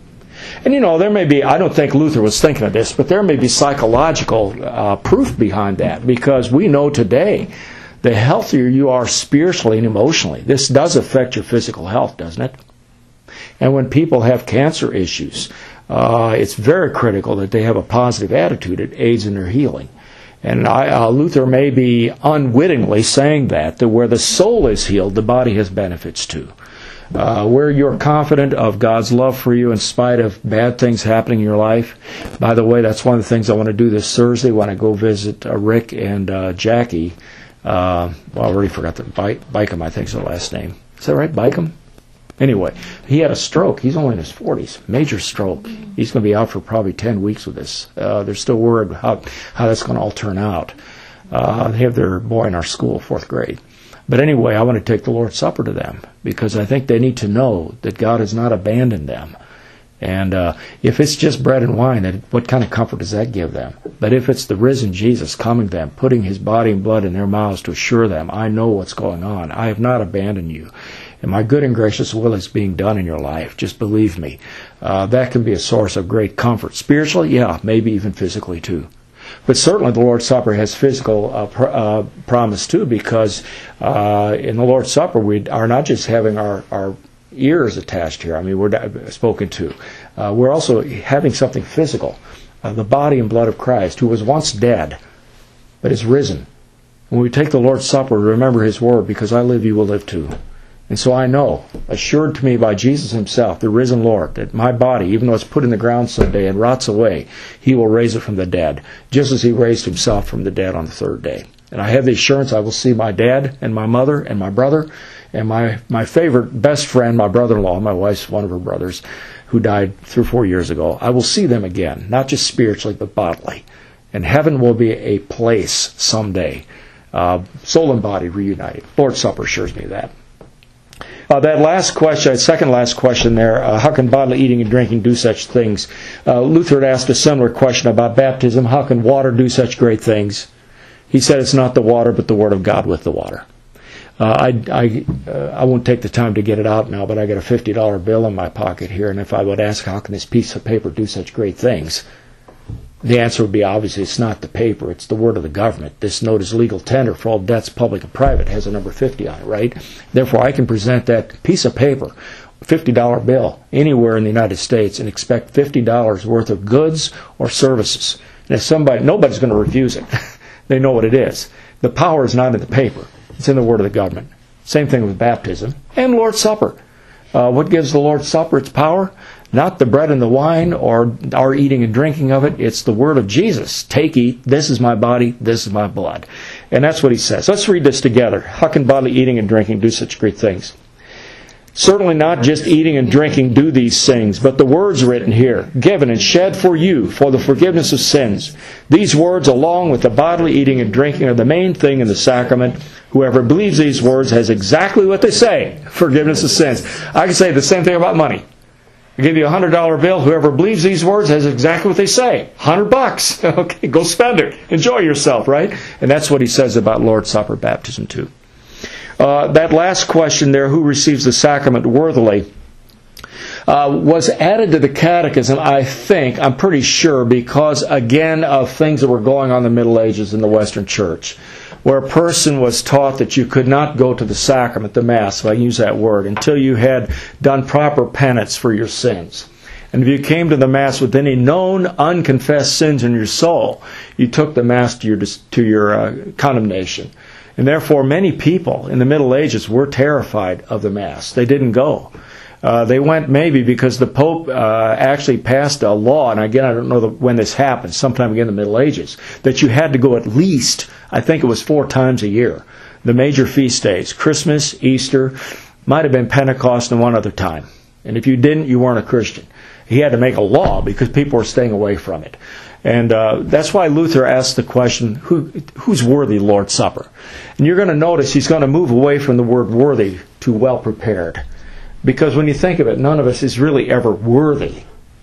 And you know, there may be, I don't think Luther was thinking of this, but there may be psychological uh, proof behind that, because we know today the healthier you are spiritually and emotionally, this does affect your physical health, doesn't it? And when people have cancer issues, uh, it's very critical that they have a positive attitude. It aids in their healing. And I, uh, Luther may be unwittingly saying that, that where the soul is healed, the body has benefits too. Uh, where you're confident of God's love for you in spite of bad things happening in your life. By the way, that's one of the things I want to do this Thursday when I go visit uh, Rick and uh, Jackie. Uh, well, I already forgot the Bycom, I think is the last name. Is that right, Bycom? Anyway, he had a stroke. He's only in his forties. Major stroke. He's going to be out for probably ten weeks with this. Uh, they're still worried how, how that's going to all turn out. Uh, they have their boy in our school, fourth grade. But anyway, I want to take the Lord's Supper to them because I think they need to know that God has not abandoned them. And uh, if it's just bread and wine, then what kind of comfort does that give them? But if it's the risen Jesus coming to them, putting his body and blood in their mouths to assure them, I know what's going on. I have not abandoned you. And my good and gracious will is being done in your life. Just believe me. Uh, that can be a source of great comfort. Spiritually, yeah, maybe even physically too. But certainly the Lord's Supper has physical uh, pr- uh, promise too, because uh, in the Lord's Supper we are not just having our, our ears attached here. I mean, we're spoken to. Uh, we're also having something physical. Uh, the body and blood of Christ, who was once dead, but is risen. When we take the Lord's Supper, remember his word, because I live, you will live too. And so I know, assured to me by Jesus himself, the risen Lord, that my body, even though it's put in the ground someday and rots away, he will raise it from the dead, just as he raised himself from the dead on the third day. And I have the assurance I will see my dad and my mother and my brother and my, my favorite best friend, my brother-in-law, my wife's one of her brothers, who died three or four years ago. I will see them again, not just spiritually, but bodily. And heaven will be a place someday, uh, soul and body reunited. Lord's Supper assures me of that. Uh, that last question, second last question there, uh, how can bodily eating and drinking do such things? Uh, Luther had asked a similar question about baptism. How can water do such great things? He said it's not the water, but the Word of God with the water. Uh, I, I, uh, I won't take the time to get it out now, but I got a fifty dollar bill in my pocket here, and if I would ask how can this piece of paper do such great things, The answer would be obviously it's not the paper, it's the word of the government. This note is legal tender for all debts, public and private. It has a number fifty on it, right? Therefore, I can present that piece of paper, fifty dollar bill, anywhere in the United States and expect fifty dollars worth of goods or services. And if somebody, nobody's going to refuse it. They know what it is. The power is not in the paper. It's in the word of the government. Same thing with baptism and Lord's Supper. Uh, what gives the Lord's Supper its power? Not the bread and the wine or our eating and drinking of it. It's the word of Jesus. Take, eat. This is my body. This is my blood. And that's what he says. Let's read this together. How can bodily eating and drinking do such great things? Certainly not just eating and drinking do these things, but the words written here, given and shed for you for the forgiveness of sins. These words, along with the bodily eating and drinking, are the main thing in the sacrament. Whoever believes these words has exactly what they say, forgiveness of sins. I can say the same thing about money. I give you a hundred dollar bill. Whoever believes these words has exactly what they say. Hundred bucks. Okay, go spend it. Enjoy yourself, right? And that's what he says about Lord's Supper, baptism too. Uh, that last question there, who receives the sacrament worthily, uh, was added to the catechism, I think, I'm pretty sure, because, again, of things that were going on in the Middle Ages in the Western Church, where a person was taught that you could not go to the sacrament, the Mass, if I use that word, until you had done proper penance for your sins. And if you came to the Mass with any known unconfessed sins in your soul, you took the Mass to your, to your uh, condemnation. And therefore, many people in the Middle Ages were terrified of the Mass. They didn't go. Uh, they went maybe because the Pope uh, actually passed a law, and again, I don't know the, when this happened, sometime again in the Middle Ages, that you had to go at least, I think it was four times a year. The major feast days, Christmas, Easter, might have been Pentecost and one other time. And if you didn't, you weren't a Christian. He had to make a law because people were staying away from it. And uh, that's why Luther asked the question, Who, who's worthy Lord's Supper? And you're going to notice he's going to move away from the word worthy to well prepared. Because when you think of it, none of us is really ever worthy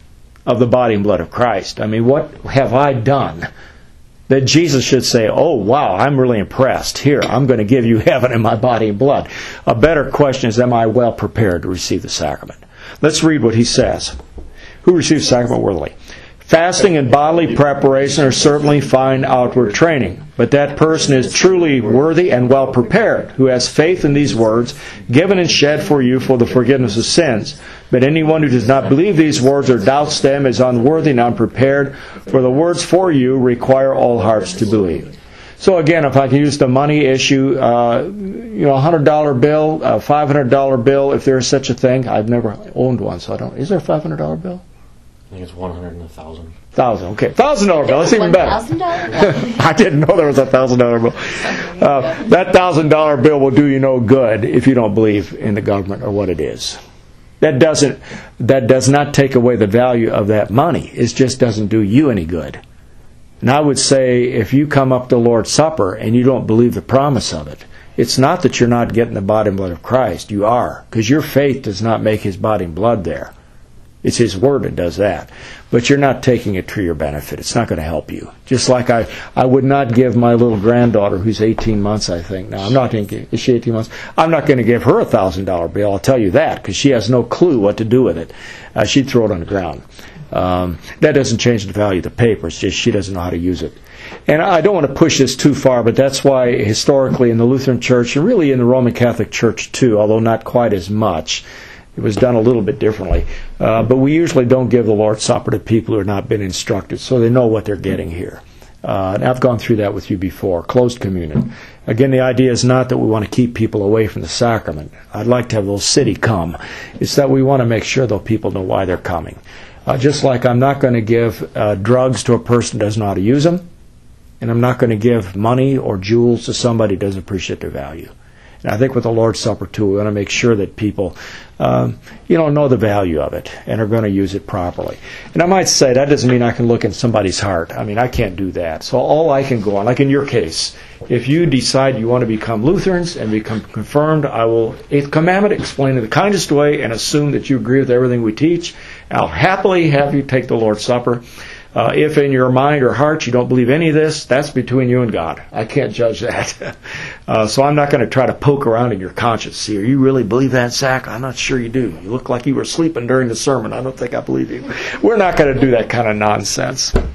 of the body and blood of Christ. I mean, what have I done that Jesus should say, oh, wow, I'm really impressed. Here, I'm going to give you heaven in my body and blood. A better question is, am I well prepared to receive the sacrament? Let's read what he says. Who receives the sacrament worthily? Fasting and bodily preparation are certainly fine outward training, but that person is truly worthy and well prepared, who has faith in these words, given and shed for you for the forgiveness of sins. But anyone who does not believe these words or doubts them is unworthy and unprepared, for the words for you require all hearts to believe. So again, if I can use the money issue, uh, you know, a hundred dollar bill, a five hundred dollar bill, if there is such a thing. I've never owned one, so I don't. Is there a five hundred dollar bill? I think it's one hundred and a thousand. Thousand, okay. Thousand dollar bill, that's even better. Thousand dollar bill. I didn't know there was a thousand dollar bill. Uh, that thousand dollar bill will do you no good if you don't believe in the government or what it is. That doesn't. That does not take away the value of that money. It just doesn't do you any good. And I would say if you come up to Lord's Supper and you don't believe the promise of it, it's not that you're not getting the body and blood of Christ. You are, because your faith does not make His body and blood there. It's His Word that does that. But you're not taking it to your benefit. It's not going to help you. Just like I, I would not give my little granddaughter, who's eighteen months, I think now. I'm not going to, is she eighteen months? I'm not going to give her a one thousand dollar bill, I'll tell you that, because she has no clue what to do with it. Uh, she'd throw it on the ground. Um, that doesn't change the value of the paper. It's just she doesn't know how to use it. And I don't want to push this too far, but that's why historically in the Lutheran Church, and really in the Roman Catholic Church too, although not quite as much, it was done a little bit differently. Uh, but we usually don't give the Lord's Supper to people who have not been instructed, so they know what they're getting here. Uh, and I've gone through that with you before, closed communion. Again, the idea is not that we want to keep people away from the sacrament. I'd like to have those city come. It's that we want to make sure those people know why they're coming. Uh, just like I'm not going to give uh, drugs to a person who doesn't know how to use them, and I'm not going to give money or jewels to somebody who doesn't appreciate their value. And I think with the Lord's Supper, too, we want to make sure that people, um, you know, know the value of it and are going to use it properly. And I might say that doesn't mean I can look in somebody's heart. I mean, I can't do that. So all I can go on, like in your case, if you decide you want to become Lutherans and become confirmed, I will, eighth commandment, explain in the kindest way and assume that you agree with everything we teach. I'll happily have you take the Lord's Supper. Uh, if in your mind or heart you don't believe any of this, that's between you and God. I can't judge that. uh, so I'm not going to try to poke around in your conscience. See, you really believe that, Zach? I'm not sure you do. You look like you were sleeping during the sermon. I don't think I believe you. We're not going to do that kind of nonsense.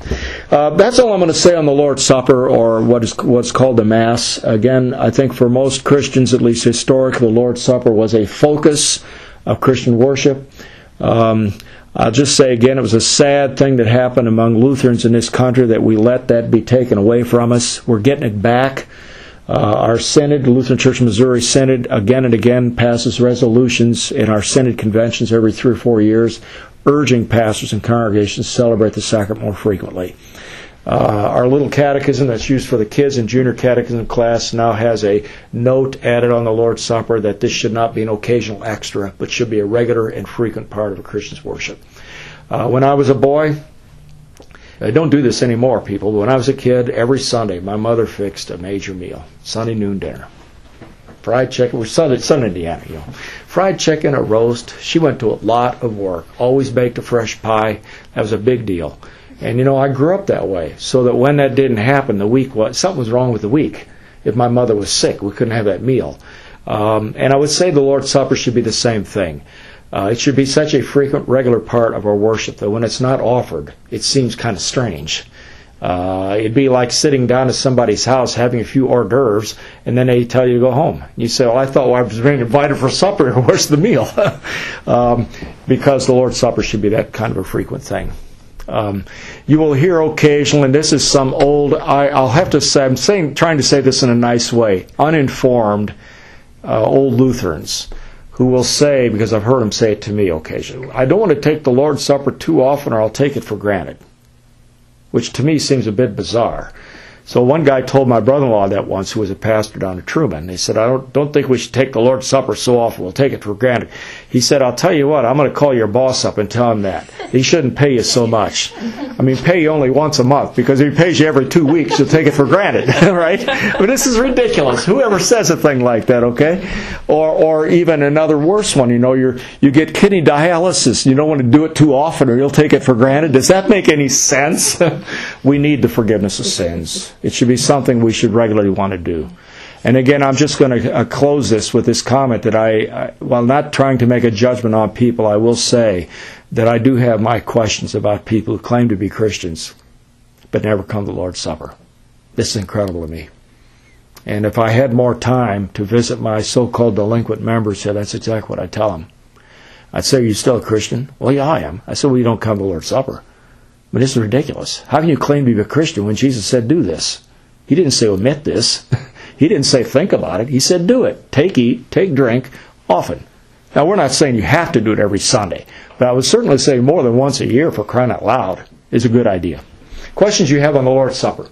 Uh, that's all I'm going to say on the Lord's Supper, or what is what's called the Mass. Again, I think for most Christians, at least historically, the Lord's Supper was a focus of Christian worship. Um, I'll just say again, it was a sad thing that happened among Lutherans in this country that we let that be taken away from us. We're getting it back. Uh, our Synod, the Lutheran Church of Missouri Synod, again and again passes resolutions in our Synod conventions every three or four years, urging pastors and congregations to celebrate the sacrament more frequently. Uh, our little catechism that's used for the kids in junior catechism class now has a note added on the Lord's Supper that this should not be an occasional extra, but should be a regular and frequent part of a Christian's worship. Uh, when I was a boy, I don't do this anymore, people, but when I was a kid, every Sunday my mother fixed a major meal, Sunday noon dinner. Fried chicken, we're Southern, Southern Indiana, you know. Fried chicken, a roast. She went to a lot of work, always baked a fresh pie. That was a big deal. And, you know, I grew up that way, so that when that didn't happen, the week was, something was wrong with the week. If my mother was sick, we couldn't have that meal. Um, and I would say the Lord's Supper should be the same thing. Uh, it should be such a frequent, regular part of our worship that when it's not offered, it seems kind of strange. Uh, it'd be like sitting down at somebody's house, having a few hors d'oeuvres, and then they tell you to go home. You say, well, I thought well, I was being invited for supper. Where's the meal? um, because the Lord's Supper should be that kind of a frequent thing. Um, you will hear occasionally, and this is some old, I, I'll have to say, I'm saying, trying to say this in a nice way, uninformed uh, old Lutherans who will say, because I've heard them say it to me occasionally, I don't want to take the Lord's Supper too often or I'll take it for granted, which to me seems a bit bizarre. So one guy told my brother-in-law that once, who was a pastor down at Truman. He said, I don't, don't think we should take the Lord's Supper so often. We'll take it for granted. He said, I'll tell you what, I'm going to call your boss up and tell him that. He shouldn't pay you so much. I mean, pay you only once a month, because if he pays you every two weeks, you'll take it for granted, right? But this is ridiculous. Whoever says a thing like that, okay? Or or even another worse one, you know, you're, you get kidney dialysis. You don't want to do it too often or you'll take it for granted. Does that make any sense? We need the forgiveness of sins. It should be something we should regularly want to do. And again, I'm just going to uh, close this with this comment that I, I, while not trying to make a judgment on people, I will say that I do have my questions about people who claim to be Christians but never come to the Lord's Supper. This is incredible to me. And if I had more time to visit my so-called delinquent members here, that's exactly what I tell them. I'd say, are you still a Christian? Well, yeah, I am. I said, well, you don't come to the Lord's Supper. But this is ridiculous. How can you claim to be a Christian when Jesus said do this? He didn't say omit this. He didn't say think about it. He said do it. Take, eat, take, drink, often. Now, we're not saying you have to do it every Sunday, but I would certainly say more than once a year, for crying out loud, is a good idea. Questions you have on the Lord's Supper?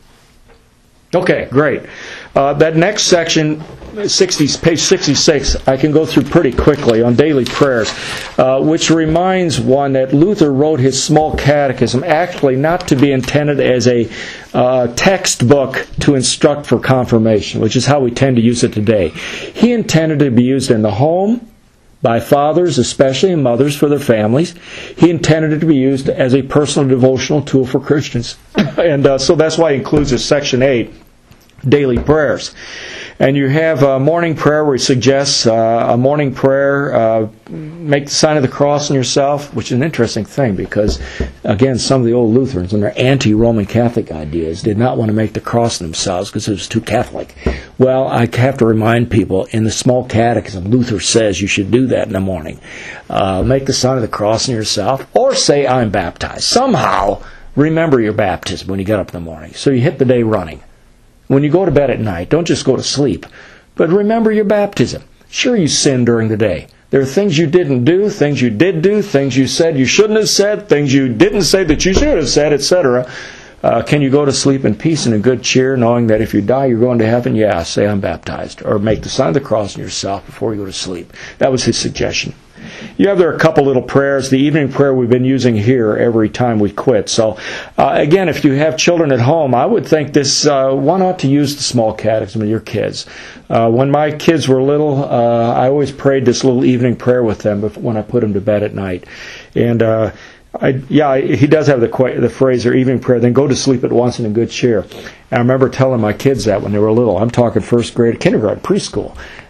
Okay, great. Uh, that next section, sixty, page sixty-six, I can go through pretty quickly on daily prayers, uh, which reminds one that Luther wrote his small catechism actually not to be intended as a uh, textbook to instruct for confirmation, which is how we tend to use it today. He intended it to be used in the home, by fathers, especially, and mothers for their families. He intended it to be used as a personal devotional tool for Christians. And uh, so that's why he includes this section eight, daily prayers. And you have a morning prayer where he suggests uh, a morning prayer, uh, make the sign of the cross on yourself, which is an interesting thing because, again, some of the old Lutherans and their anti-Roman Catholic ideas did not want to make the cross themselves because it was too Catholic. Well, I have to remind people, in the small catechism, Luther says you should do that in the morning. Uh, make the sign of the cross on yourself, or say, I'm baptized. Somehow, remember your baptism when you get up in the morning, so you hit the day running. When you go to bed at night, don't just go to sleep, but remember your baptism. Sure, you sinned during the day. There are things you didn't do, things you did do, things you said you shouldn't have said, things you didn't say that you should have said, et cetera. Uh, can you go to sleep in peace and in good cheer, knowing that if you die, you're going to heaven? Yeah, say I'm baptized. Or make the sign of the cross on yourself before you go to sleep. That was his suggestion. You have there a couple little prayers. The evening prayer we've been using here every time we quit. So, uh, again, if you have children at home, I would think this, uh, one ought to use the small catechism with your kids. Uh, when my kids were little, uh, I always prayed this little evening prayer with them when I put them to bed at night. And, uh, I, yeah, he does have the the phrase or evening prayer, then go to sleep at once and in good cheer. And I remember telling my kids that when they were little. I'm talking first grade, kindergarten, preschool.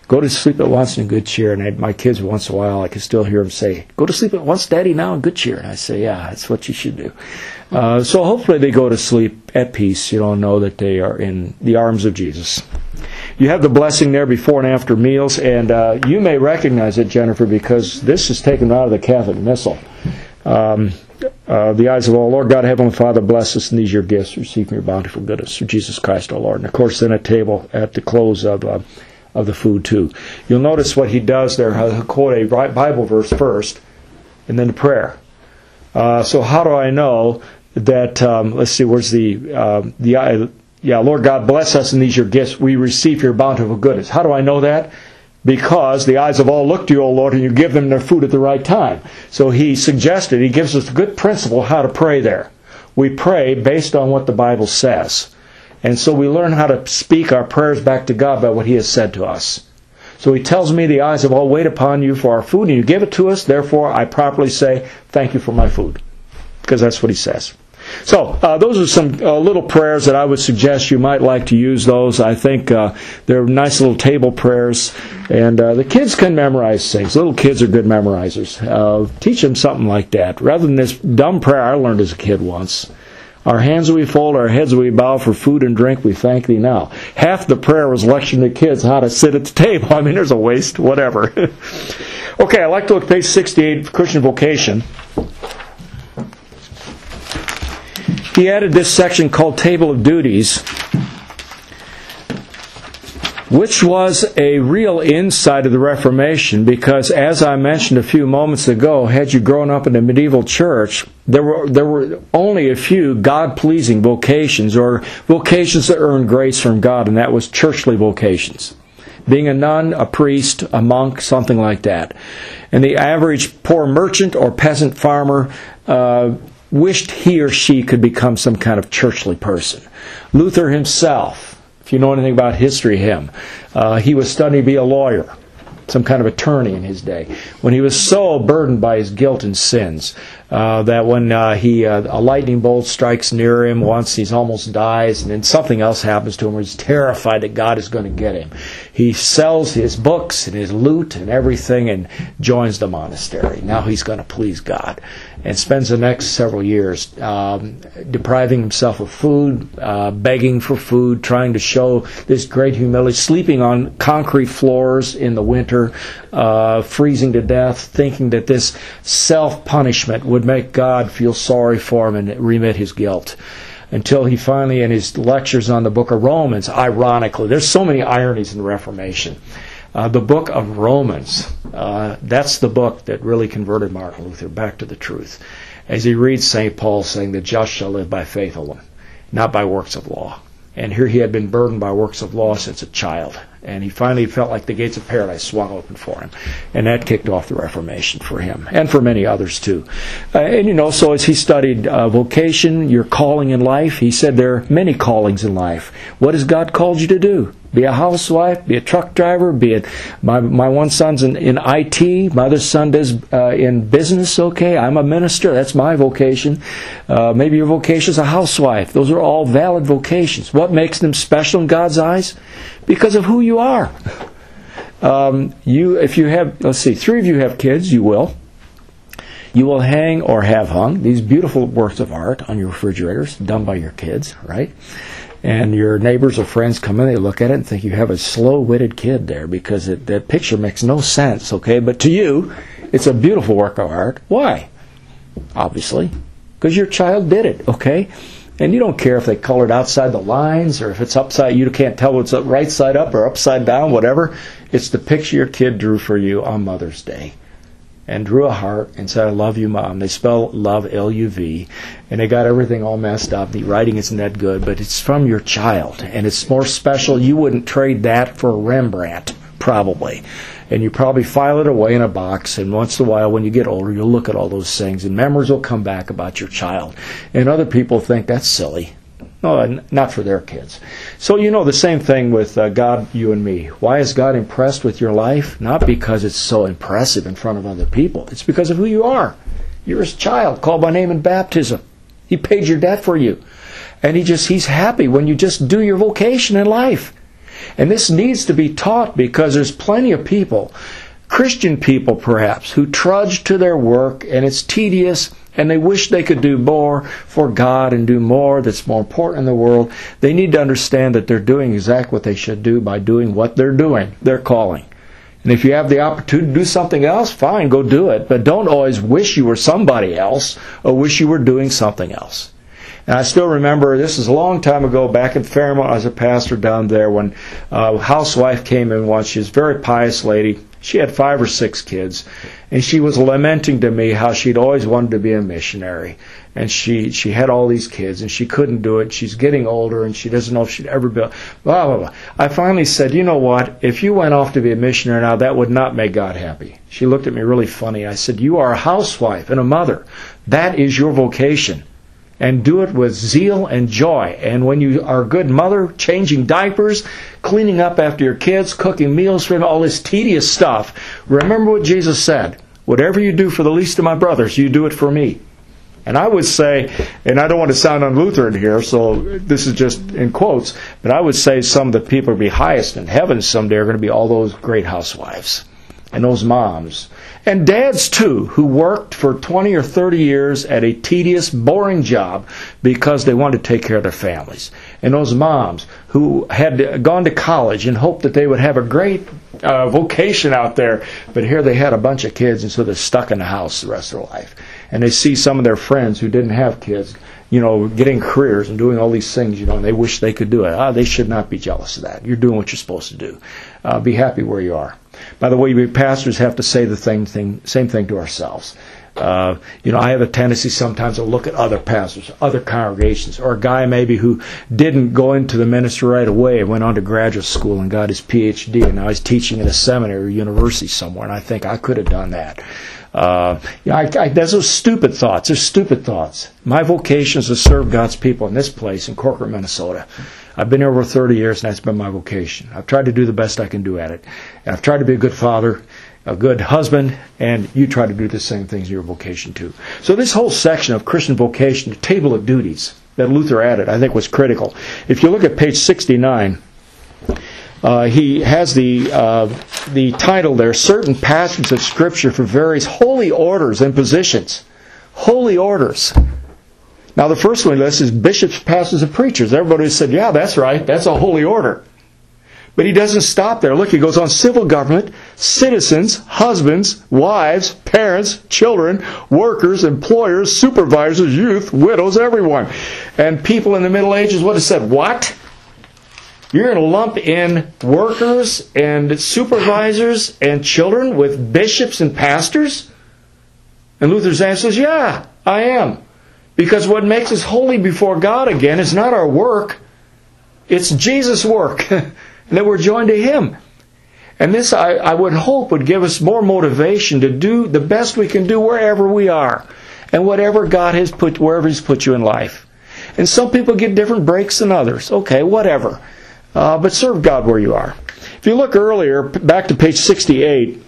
Go to sleep at once in good cheer. And I, my kids, once in a while, I can still hear them say, go to sleep at once, Daddy, now in good cheer. And I say, yeah, that's what you should do. Uh, so hopefully they go to sleep at peace, you know, know that they are in the arms of Jesus. You have the blessing there before and after meals, and uh, you may recognize it, Jennifer, because this is taken out of the Catholic Missal. Um, uh, the eyes of all, Lord God, Heavenly Father, bless us, and these your gifts. Receive from your bountiful goodness through Jesus Christ, our Lord. And of course, then at table, at the close of uh, of the food too. You'll notice what he does there. He'll quote a Bible verse first, and then the prayer. Uh, so how do I know that? Um, let's see. Where's the uh, the uh, yeah? Lord God, bless us, and these your gifts. We receive your bountiful goodness. How do I know that? Because the eyes of all look to you, O Lord, and you give them their food at the right time. So he suggested, he gives us a good principle how to pray there. We pray based on what the Bible says. And so we learn how to speak our prayers back to God by what he has said to us. So he tells me the eyes of all wait upon you for our food, and you give it to us. Therefore, I properly say, thank you for my food. Because that's what he says. So uh, those are some uh, little prayers that I would suggest you might like to use those. I think uh, they're nice little table prayers. And uh, the kids can memorize things. Little kids are good memorizers. Uh, teach them something like that. Rather than this dumb prayer I learned as a kid once. Our hands we fold, our heads we bow, for food and drink we thank thee now. Half the prayer was lecturing the kids how to sit at the table. I mean, there's a waste, whatever. Okay, I'd like to look at page sixty-eight, Christian Vocation. He added this section called Table of Duties, which was a real insight of the Reformation, because as I mentioned a few moments ago, had you grown up in a medieval church, there were there were only a few God-pleasing vocations, or vocations that earned grace from God, and that was churchly vocations. Being a nun, a priest, a monk, something like that. And the average poor merchant or peasant farmer uh, wished he or she could become some kind of churchly person. Luther himself, if you know anything about history, him, uh, he was studying to be a lawyer, some kind of attorney in his day. When he was so burdened by his guilt and sins uh, that when uh, he uh, a lightning bolt strikes near him once, he almost dies, and then something else happens to him where he's terrified that God is going to get him. He sells his books and his loot and everything and joins the monastery. Now he's going to please God. And spends the next several years um, depriving himself of food, uh, begging for food, trying to show this great humility, sleeping on concrete floors in the winter, uh, freezing to death, thinking that this self-punishment would make God feel sorry for him and remit his guilt. Until he finally, in his lectures on the book of Romans, ironically, there's so many ironies in the Reformation. Uh, the book of Romans, uh, that's the book that really converted Martin Luther back to the truth. As he reads Saint Paul saying, the just shall live by faith alone, not by works of law. And here he had been burdened by works of law since a child. And he finally felt like the gates of paradise swung open for him. And that kicked off the Reformation for him, and for many others too. Uh, and you know, so as he studied uh, vocation, your calling in life, he said there are many callings in life. What has God called you to do? Be a housewife, be a truck driver, be it, my my one son's in, in I T, my other son does uh, in business, okay, I'm a minister, that's my vocation. Uh, maybe your vocation is a housewife. Those are all valid vocations. What makes them special in God's eyes? Because of who you are. Um, you, if you have, let's see, three of you have kids, you will. You will hang or have hung these beautiful works of art on your refrigerators, done by your kids, right? And your neighbors or friends come in, they look at it and think you have a slow-witted kid there because it, that picture makes no sense, okay? But to you, it's a beautiful work of art. Why? Obviously, because your child did it, okay? And you don't care if they colored outside the lines or if it's upside, you can't tell what's right side up or upside down, whatever. It's the picture your kid drew for you on Mother's Day. And drew a heart and said, I love you, Mom. They spell love L U V. And they got everything all messed up. The writing isn't that good, but it's from your child. And it's more special. You wouldn't trade that for a Rembrandt, probably. And you probably file it away in a box. And once in a while, when you get older, you'll look at all those things. And memories will come back about your child. And other people think that's silly. No, not for their kids. So you know the same thing with uh, God, you and me. Why is God impressed with your life? Not because it's so impressive in front of other people. It's because of who you are. You're His child, called by name in baptism. He paid your debt for you. And he just He's happy when you just do your vocation in life. And this needs to be taught because there's plenty of people, Christian people perhaps, who trudge to their work and it's tedious and they wish they could do more for God and do more that's more important in the world. They need to understand that they're doing exactly what they should do by doing what they're doing, their calling. And if you have the opportunity to do something else, fine, go do it. But don't always wish you were somebody else or wish you were doing something else. And I still remember, this is a long time ago, back in Fairmont, I was a pastor down there, when a housewife came in once. She was a very pious lady. She had five or six kids. And she was lamenting to me how she'd always wanted to be a missionary. And she, she had all these kids, and she couldn't do it. She's getting older, and she doesn't know if she'd ever be... Blah, blah, blah. I finally said, you know what? If you went off to be a missionary now, that would not make God happy. She looked at me really funny. I said, you are a housewife and a mother. That is your vocation. And do it with zeal and joy. And when you are a good mother, changing diapers, cleaning up after your kids, cooking meals for them, all this tedious stuff, remember what Jesus said. Whatever you do for the least of my brothers, you do it for me. And I would say, and I don't want to sound un-Lutheran here, so this is just in quotes, but I would say some of the people will be highest in heaven someday are going to be all those great housewives. And those moms. And dads, too, who worked for twenty or thirty years at a tedious, boring job because they wanted to take care of their families. And those moms who had gone to college and hoped that they would have a great uh, vocation out there, but here they had a bunch of kids, and so they're stuck in the house the rest of their life. And they see some of their friends who didn't have kids, you know, getting careers and doing all these things, you know, and they wish they could do it. Ah, they should not be jealous of that. You're doing what you're supposed to do. Uh, be happy where you are. By the way, we pastors have to say the same thing, same thing to ourselves. Uh, you know, I have a tendency sometimes to look at other pastors, other congregations, or a guy maybe who didn't go into the ministry right away and went on to graduate school and got his P H D, and now he's teaching in a seminary or university somewhere, and I think I could have done that. Uh, you know, I, I, there's those stupid thoughts. There's stupid thoughts. My vocation is to serve God's people in this place in Corcoran, Minnesota. I've been here over thirty years, and that's been my vocation. I've tried to do the best I can do at it. And I've tried to be a good father, a good husband, and you try to do the same things in your vocation too. So this whole section of Christian vocation, the table of duties that Luther added, I think was critical. If you look at page sixty-nine, uh, he has the uh, the title there, Certain Passages of Scripture for Various Holy Orders and Positions. Holy Orders. Now, the first one he lists is bishops, pastors, and preachers. Everybody said, yeah, that's right. That's a holy order. But he doesn't stop there. Look, he goes on civil government, citizens, husbands, wives, parents, children, workers, employers, supervisors, youth, widows, everyone. And people in the Middle Ages would have said, what? You're going to lump in workers and supervisors and children with bishops and pastors? And Luther's answer is, yeah, I am. Because what makes us holy before God again is not our work. It's Jesus' work. And that we're joined to Him. And this, I, I would hope, would give us more motivation to do the best we can do wherever we are. And whatever God has put, wherever He's put you in life. And some people get different breaks than others. Okay, whatever. Uh, but serve God where you are. If you look earlier, back to page sixty-eight,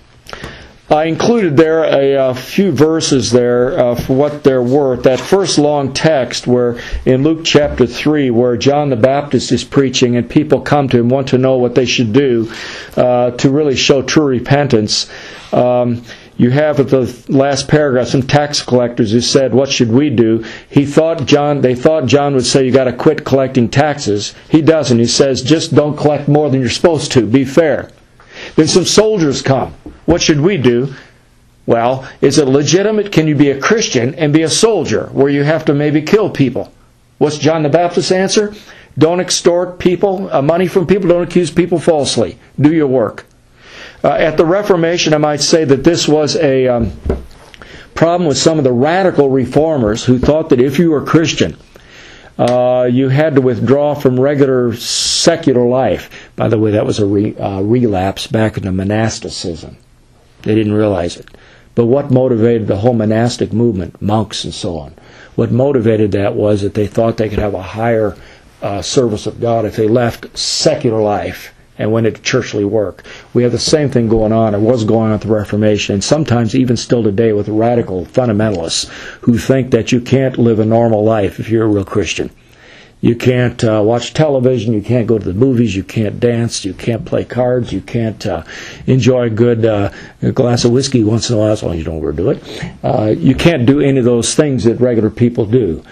I included there a, a few verses there uh, for what they're worth. That first long text where in Luke chapter three, where John the Baptist is preaching and people come to him, want to know what they should do uh, to really show true repentance. Um, you have at the last paragraph some tax collectors who said, what should we do? He thought John, they thought John would say you got to quit collecting taxes. He doesn't. He says, just don't collect more than you're supposed to. Be fair. Then some soldiers come. What should we do? Well, is it legitimate? Can you be a Christian and be a soldier where you have to maybe kill people? What's John the Baptist's answer? Don't extort people, uh, money from people. Don't accuse people falsely. Do your work. Uh, at the Reformation, I might say that this was a um, problem with some of the radical reformers who thought that if you were Christian, Uh, you had to withdraw from regular secular life. By the way, that was a re, uh, relapse back into monasticism. They didn't realize it. But what motivated the whole monastic movement, monks and so on, what motivated that was that they thought they could have a higher uh, service of God if they left secular life and went into churchly work. We have the same thing going on, or was going on at the Reformation, and sometimes even still today with radical fundamentalists who think that you can't live a normal life if you're a real Christian. You can't uh, watch television. You can't go to the movies. You can't dance. You can't play cards. You can't uh, enjoy a good uh, a glass of whiskey once in a while, as long as you don't overdo it. Uh, you can't do any of those things that regular people do.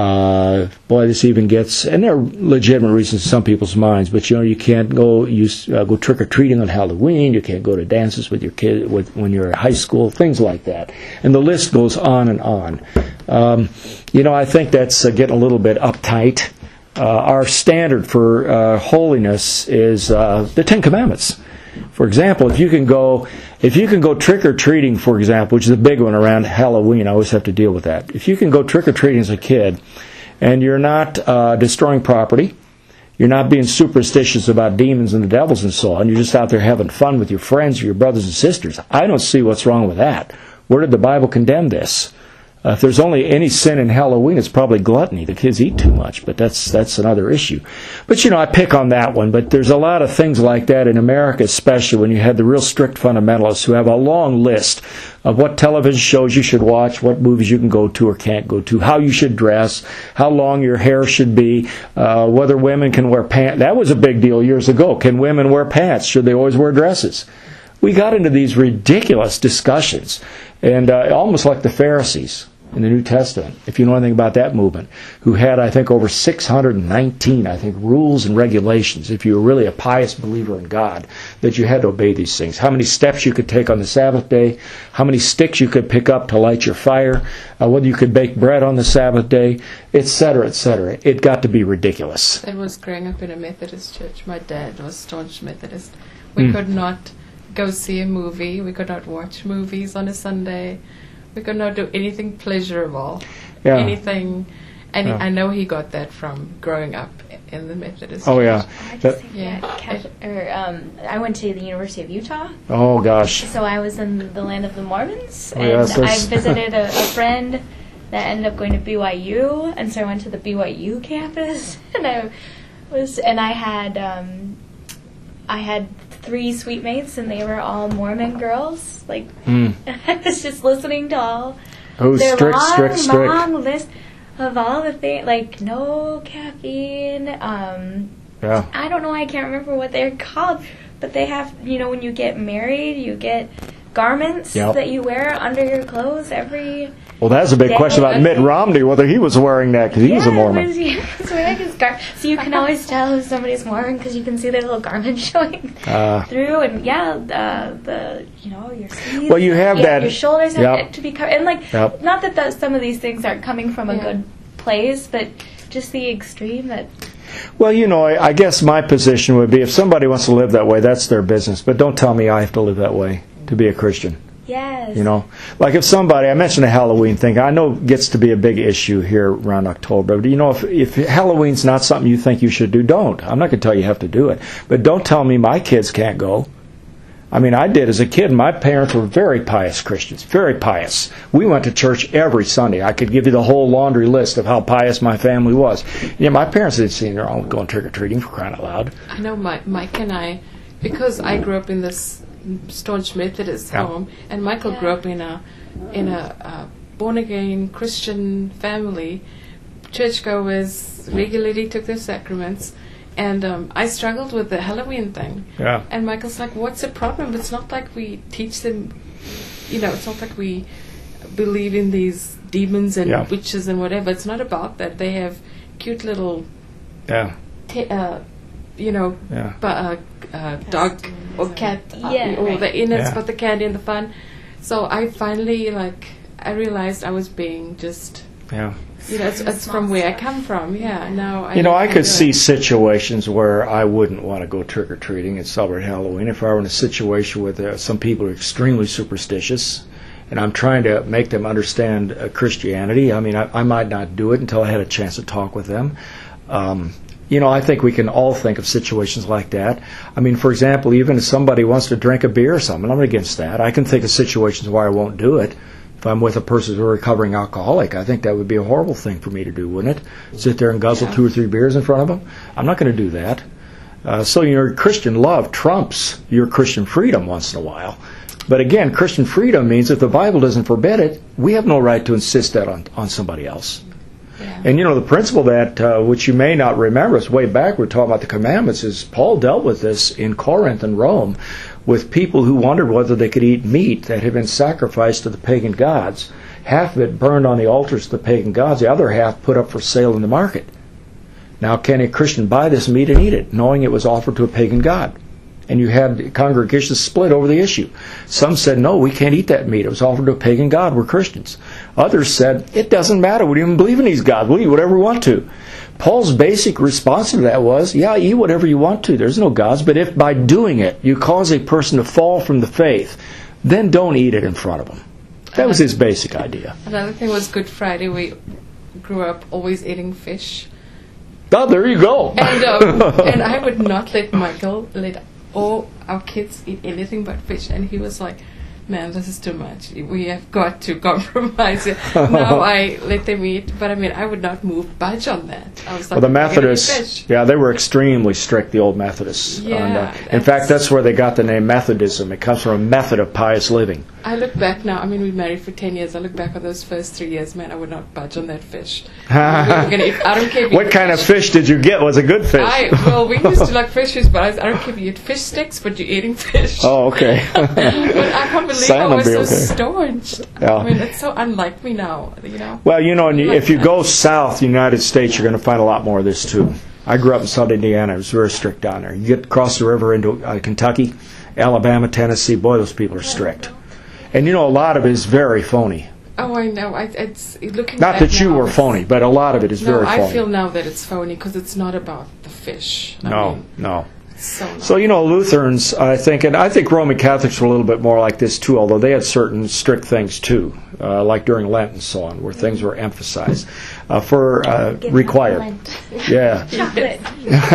Uh, boy, this even gets, and there are legitimate reasons in some people's minds, but you know, you can't go you uh, go trick or treating on Halloween. You can't go to dances with your kid with, when you're in high school, things like that, and the list goes on and on. Um, you know, I think that's uh, getting a little bit uptight. Uh, our standard for uh, holiness is uh, the Ten Commandments. For example, if you can go, if you can go trick or treating, for example, which is a big one around Halloween, I always have to deal with that. If you can go trick or treating as a kid, and you're not uh, destroying property, you're not being superstitious about demons and the devils and so on, you're just out there having fun with your friends or your brothers and sisters, I don't see what's wrong with that. Where did the Bible condemn this? Uh, if there's only any sin in Halloween, it's probably gluttony. The kids eat too much, but that's that's another issue. But, you know, I pick on that one. But there's a lot of things like that in America, especially when you have the real strict fundamentalists who have a long list of what television shows you should watch, what movies you can go to or can't go to, how you should dress, how long your hair should be, uh, whether women can wear pants. That was a big deal years ago. Can women wear pants? Should they always wear dresses? We got into these ridiculous discussions, and uh, almost like the Pharisees in the New Testament, if you know anything about that movement, who had, I think, over six hundred nineteen, I think, rules and regulations, if you were really a pious believer in God, that you had to obey these things. How many steps you could take on the Sabbath day, how many sticks you could pick up to light your fire, uh, whether you could bake bread on the Sabbath day, et cetera, et cetera. It got to be ridiculous. That was growing up in a Methodist church. My dad was staunch Methodist. We Mm. could not go see a movie. We could not watch movies on a Sunday. We could not do anything pleasurable. Yeah. Anything. And Yeah. I know he got that from growing up in the Methodist Oh, church. yeah. I That- just Yeah. yeah. Catholic, or, um, I went to the University of Utah, oh, gosh. so I was in the land of the Mormons, Oh, and yes, I that's- visited a, a friend that ended up going to B Y U, and so I went to the B Y U campus, and I was, and I had, um, I had three suite mates, and they were all Mormon girls. Like, Mm. I was just listening to all Oh, their strict, long, strict, strict. long list of all the things, like no caffeine. Um, Yeah. I don't know. I can't remember what they're called, but they have. You know, when you get married, you get garments Yep. that you wear under your clothes every. Well, that's a big Yeah, question about that's- Mitt Romney, whether he was wearing that, because he was a Mormon. It was, he was wearing his gar- so you can always tell if somebody's Mormon because you can see their little garments showing Uh, through, and yeah, uh, the you know your sleeves. Well, you have your, that- Your shoulders have Yep. to be covered, and like Yep. not that the, some of these things aren't coming from a Yeah. good place, but just the extreme that. Well, you know, I, I guess my position would be if somebody wants to live that way, that's their business. But don't tell me I have to live that way to be a Christian. Yes. You know, like if somebody, I mentioned the Halloween thing, I know it gets to be a big issue here around October. But, you know, if, if Halloween's not something you think you should do, don't. I'm not going to tell you you have to do it. But don't tell me my kids can't go. I mean, I did as a kid. My parents were very pious Christians, very pious. We went to church every Sunday. I could give you the whole laundry list of how pious my family was. Yeah, my parents didn't see their own going trick-or-treating, for crying out loud. I know my, Mike and I, because I grew up in this staunch Methodist Yeah. home, and Michael grew up in a in a, uh born again Christian family. Churchgoers regularly took their sacraments, and um, I struggled with the Halloween thing. Yeah. And Michael's like, "What's the problem? It's not like we teach them, you know, it's not like we believe in these demons and Yeah. witches and whatever. It's not about that. They have cute little." Yeah. T- uh, you know, Yeah. but uh, uh, dog or cat, uh, Yeah, all right. the innards, Yeah. but the candy and the fun. So I finally, like, I realized I was being just, Yeah. you know, it's, it's from where I come from. Yeah, now I You know, I can could do see it. situations where I wouldn't want to go trick-or-treating and celebrate Halloween if I were in a situation where uh, some people are extremely superstitious, and I'm trying to make them understand uh, Christianity. I mean, I, I might not do it until I had a chance to talk with them. Um, you know, I think we can all think of situations like that. I mean, for example, even if somebody wants to drink a beer or something, I'm not against that. I can think of situations where I won't do it. If I'm with a person who's a recovering alcoholic, I think that would be a horrible thing for me to do, wouldn't it? Sit there and guzzle Yeah. two or three beers in front of them? I'm not going to do that. Uh, so your Christian love trumps your Christian freedom once in a while. But again, Christian freedom means if the Bible doesn't forbid it, we have no right to insist that on, on somebody else. Yeah. And you know, the principle that, uh, which you may not remember, it's way back, we're talking about the commandments, is Paul dealt with this in Corinth and Rome with people who wondered whether they could eat meat that had been sacrificed to the pagan gods. Half of it burned on the altars of the pagan gods, the other half put up for sale in the market. Now, can a Christian buy this meat and eat it, knowing it was offered to a pagan god? And you had congregations split over the issue. Some said, no, we can't eat that meat. It was offered to a pagan god. We're Christians. Others said, it doesn't matter. We don't even believe in these gods. We'll eat whatever we want to. Paul's basic response to that was, yeah, eat whatever you want to. There's no gods. But if by doing it you cause a person to fall from the faith, then don't eat it in front of them. That was his basic idea. Another thing was Good Friday. We grew up always eating fish. Oh, there you go. And, um, and I would not let Michael let all our kids eat anything but fish. And he was like, man, this is too much. We have got to compromise it. Now I let them eat. But I mean, I would not move, budge on that. I was like, well, the "We're gonna eat Methodists, fish." yeah, they were extremely strict, the old Methodists. Yeah, And, uh, in that's- fact, that's where they got the name Methodism. It comes from a method of pious living. I look back now. I mean, we married for ten years. I look back on those first three years. Man, I would not budge on that fish. We were gonna eat, I don't care if you What eat kind of fish did you get? Was it good fish? I, well, we used to like fish, but I, I don't care if you eat fish sticks, but you're eating fish. Oh, okay. But I can't believe Salmon I was be so okay. staunch. Yeah. I mean, it's so unlike me now, you know. Well, you know, and you- if you go south, the United States, you're going to find a lot more of this too. I grew up in South Indiana. It was very strict down there. You get across the river into uh, Kentucky, Alabama, Tennessee, boy, those people are strict. And you know, a lot of it is very phony. Oh, I know. I, it's looking. Not back that you now, were it's- phony, but a lot of it is No, very I phony. feel now that it's phony because it's not about the fish. I no, mean, no. so not. So, you know, Lutherans, I think, and I think Roman Catholics were a little bit more like this too, although they had certain strict things too, uh, like during Lent and so on, where things were emphasized uh, for uh, Give required. Lent. Yeah. Chocolate. Oh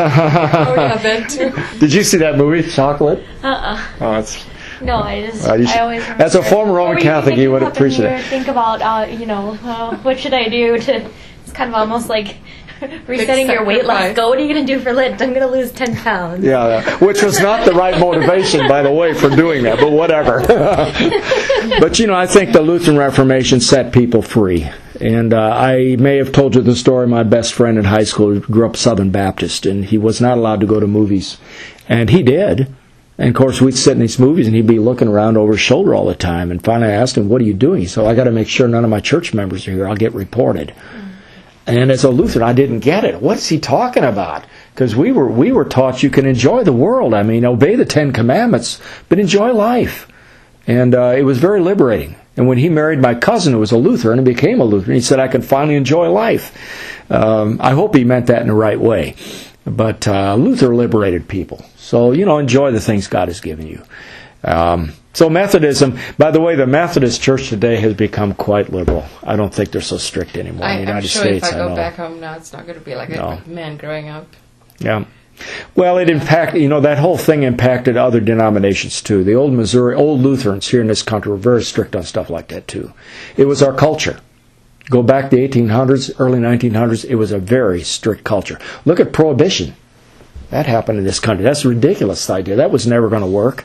yeah, that too. Did you see that movie, Chocolate? Uh-uh. Oh, it's, No, I just, uh, you I should- always as a former Or Roman you Catholic, think you would up in appreciate here, it. Think about, uh, you know, uh, what should I do to? It's kind of almost like resetting your weight loss. sacrifice. Go. What are you going to do for Lent? I'm going to lose ten pounds. Yeah, yeah, which was not the right motivation, by the way, for doing that, but whatever. But, you know, I think the Lutheran Reformation set people free. And uh, I may have told you the story of my best friend in high school who grew up Southern Baptist, and he was not allowed to go to movies. And he did. And, of course, we'd sit in these movies, and he'd be looking around over his shoulder all the time. And finally I asked him, what are you doing? He said, well, I got to make sure none of my church members are here. I'll get reported. And as a Lutheran, I didn't get it. What's he talking about? Because we were we were taught you can enjoy the world. I mean, obey the Ten Commandments, but enjoy life. And uh, it was very liberating. And when he married my cousin, who was a Lutheran and became a Lutheran, he said, I can finally enjoy life. Um, I hope he meant that in the right way. But uh, Luther liberated people. So, you know, enjoy the things God has given you. Um, so Methodism, by the way, the Methodist Church today has become quite liberal. I don't think they're so strict anymore I, in the I'm United sure States. if I go know. back home now, it's not going to be like No. a man growing up. Yeah. Well, it impacted, you know, that whole thing impacted other denominations too. The old Missouri, old Lutherans here in this country were very strict on stuff like that too. It was our culture. Go back to the eighteen hundreds, early nineteen hundreds, it was a very strict culture. Look at Prohibition. That happened in this country. That's a ridiculous idea. That was never going to work.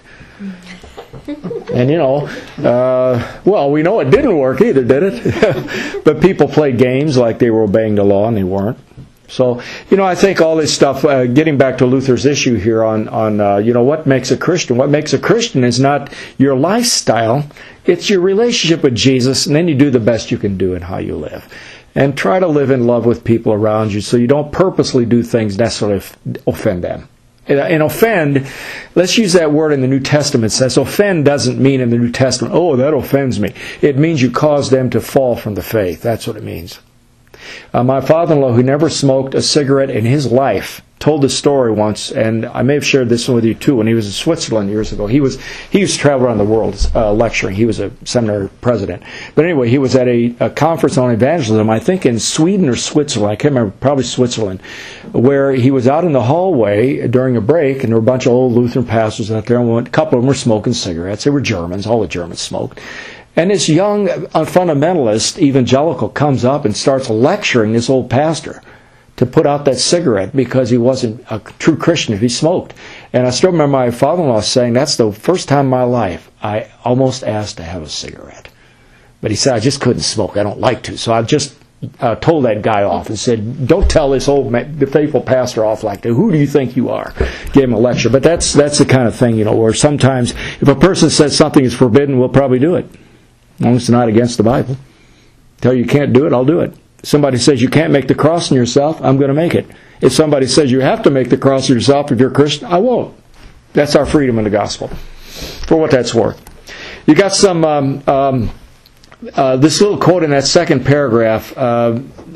And, you know, uh, well, we know it didn't work either, did it? But people played games like they were obeying the law, and they weren't. So, you know, I think all this stuff, uh, getting back to Luther's issue here on, on uh, you know, what makes a Christian. What makes a Christian is not your lifestyle. It's your relationship with Jesus, and then you do the best you can do in how you live. And try to live in love with people around you so you don't purposely do things necessarily f- offend them. And, and offend, let's use that word in the New Testament. It says offend doesn't mean in the New Testament, oh, that offends me. It means you cause them to fall from the faith. That's what it means. Uh, my father-in-law, who never smoked a cigarette in his life, told the story once, and I may have shared this one with you too. When he was in Switzerland years ago, he was he used to travel around the world uh, lecturing. He was a seminary president. But anyway, he was at a, a conference on evangelism, I think in Sweden or Switzerland. I can't remember, probably Switzerland, where he was out in the hallway during a break, and there were a bunch of old Lutheran pastors out there, and a couple of them were smoking cigarettes. They were Germans. All the Germans smoked. And this young fundamentalist evangelical comes up and starts lecturing this old pastor to put out that cigarette because he wasn't a true Christian if he smoked. And I still remember my father-in-law saying, that's the first time in my life I almost asked to have a cigarette. But he said, I just couldn't smoke. I don't like to. So I just uh, told that guy off and said, "Don't tell this old man, the faithful pastor off like that. Who do you think you are?" Gave him a lecture. But that's that's the kind of thing, you know, where sometimes if a person says something is forbidden, we'll probably do it, as long as it's not against the Bible. Tell you you can't do it, I'll do it. Somebody says you can't make the cross on yourself, I'm going to make it. If somebody says you have to make the cross on yourself if you're a Christian, I won't. That's our freedom in the gospel, for what that's worth. You got some, um, um, uh, this little quote in that second paragraph. Uh,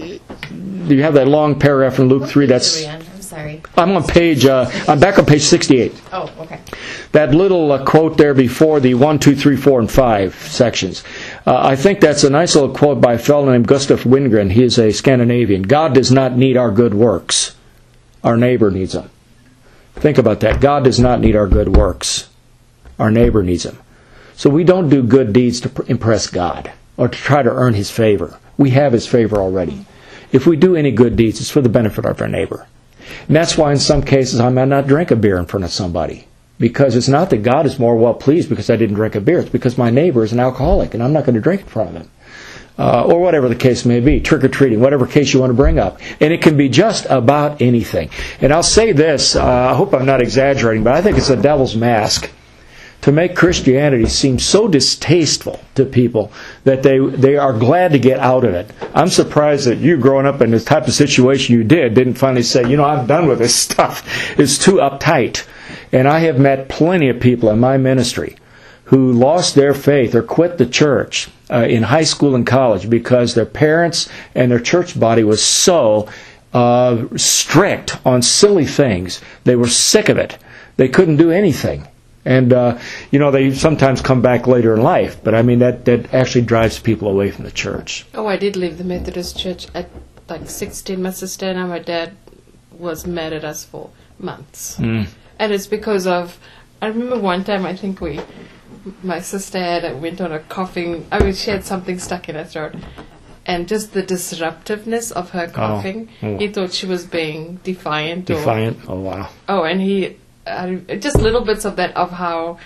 you have that long paragraph in Luke three. That's. I'm sorry. I'm on page. Uh, I'm back on page sixty-eight. Oh, okay. That little uh, quote there before the one, two, three, four, and five sections. Uh, I think that's a nice little quote by a fellow named Gustav Wingren. He is a Scandinavian. God does not need our good works. Our neighbor needs them. Think about that. God does not need our good works. Our neighbor needs them. So we don't do good deeds to impress God or to try to earn His favor. We have His favor already. If we do any good deeds, it's for the benefit of our neighbor. And that's why in some cases I might not drink a beer in front of somebody. Because it's not that God is more well pleased because I didn't drink a beer. It's because my neighbor is an alcoholic and I'm not going to drink in front of him. Uh, or whatever the case may be, trick-or-treating, whatever case you want to bring up. And it can be just about anything. And I'll say this, uh, I hope I'm not exaggerating, but I think it's a devil's mask to make Christianity seem so distasteful to people that they they are glad to get out of it. I'm surprised that you, growing up in this type of situation you did, didn't finally say, you know, I'm done with this stuff. It's too uptight. And I have met plenty of people in my ministry who lost their faith or quit the church uh, in high school and college because their parents and their church body was so uh, strict on silly things. They were sick of it. They couldn't do anything. And, uh, you know, they sometimes come back later in life. But, I mean, that, that actually drives people away from the church. Oh, I did leave the Methodist Church at like sixteen. My sister and I, my dad was mad at us for months. Mm. And it's because of, I remember one time I think we, my sister had went on a coughing, I mean she had something stuck in her throat. And just the disruptiveness of her coughing, oh. Oh. He thought she was being defiant. Defiant? Or, oh, wow. Oh, and he, uh, just little bits of that, of how,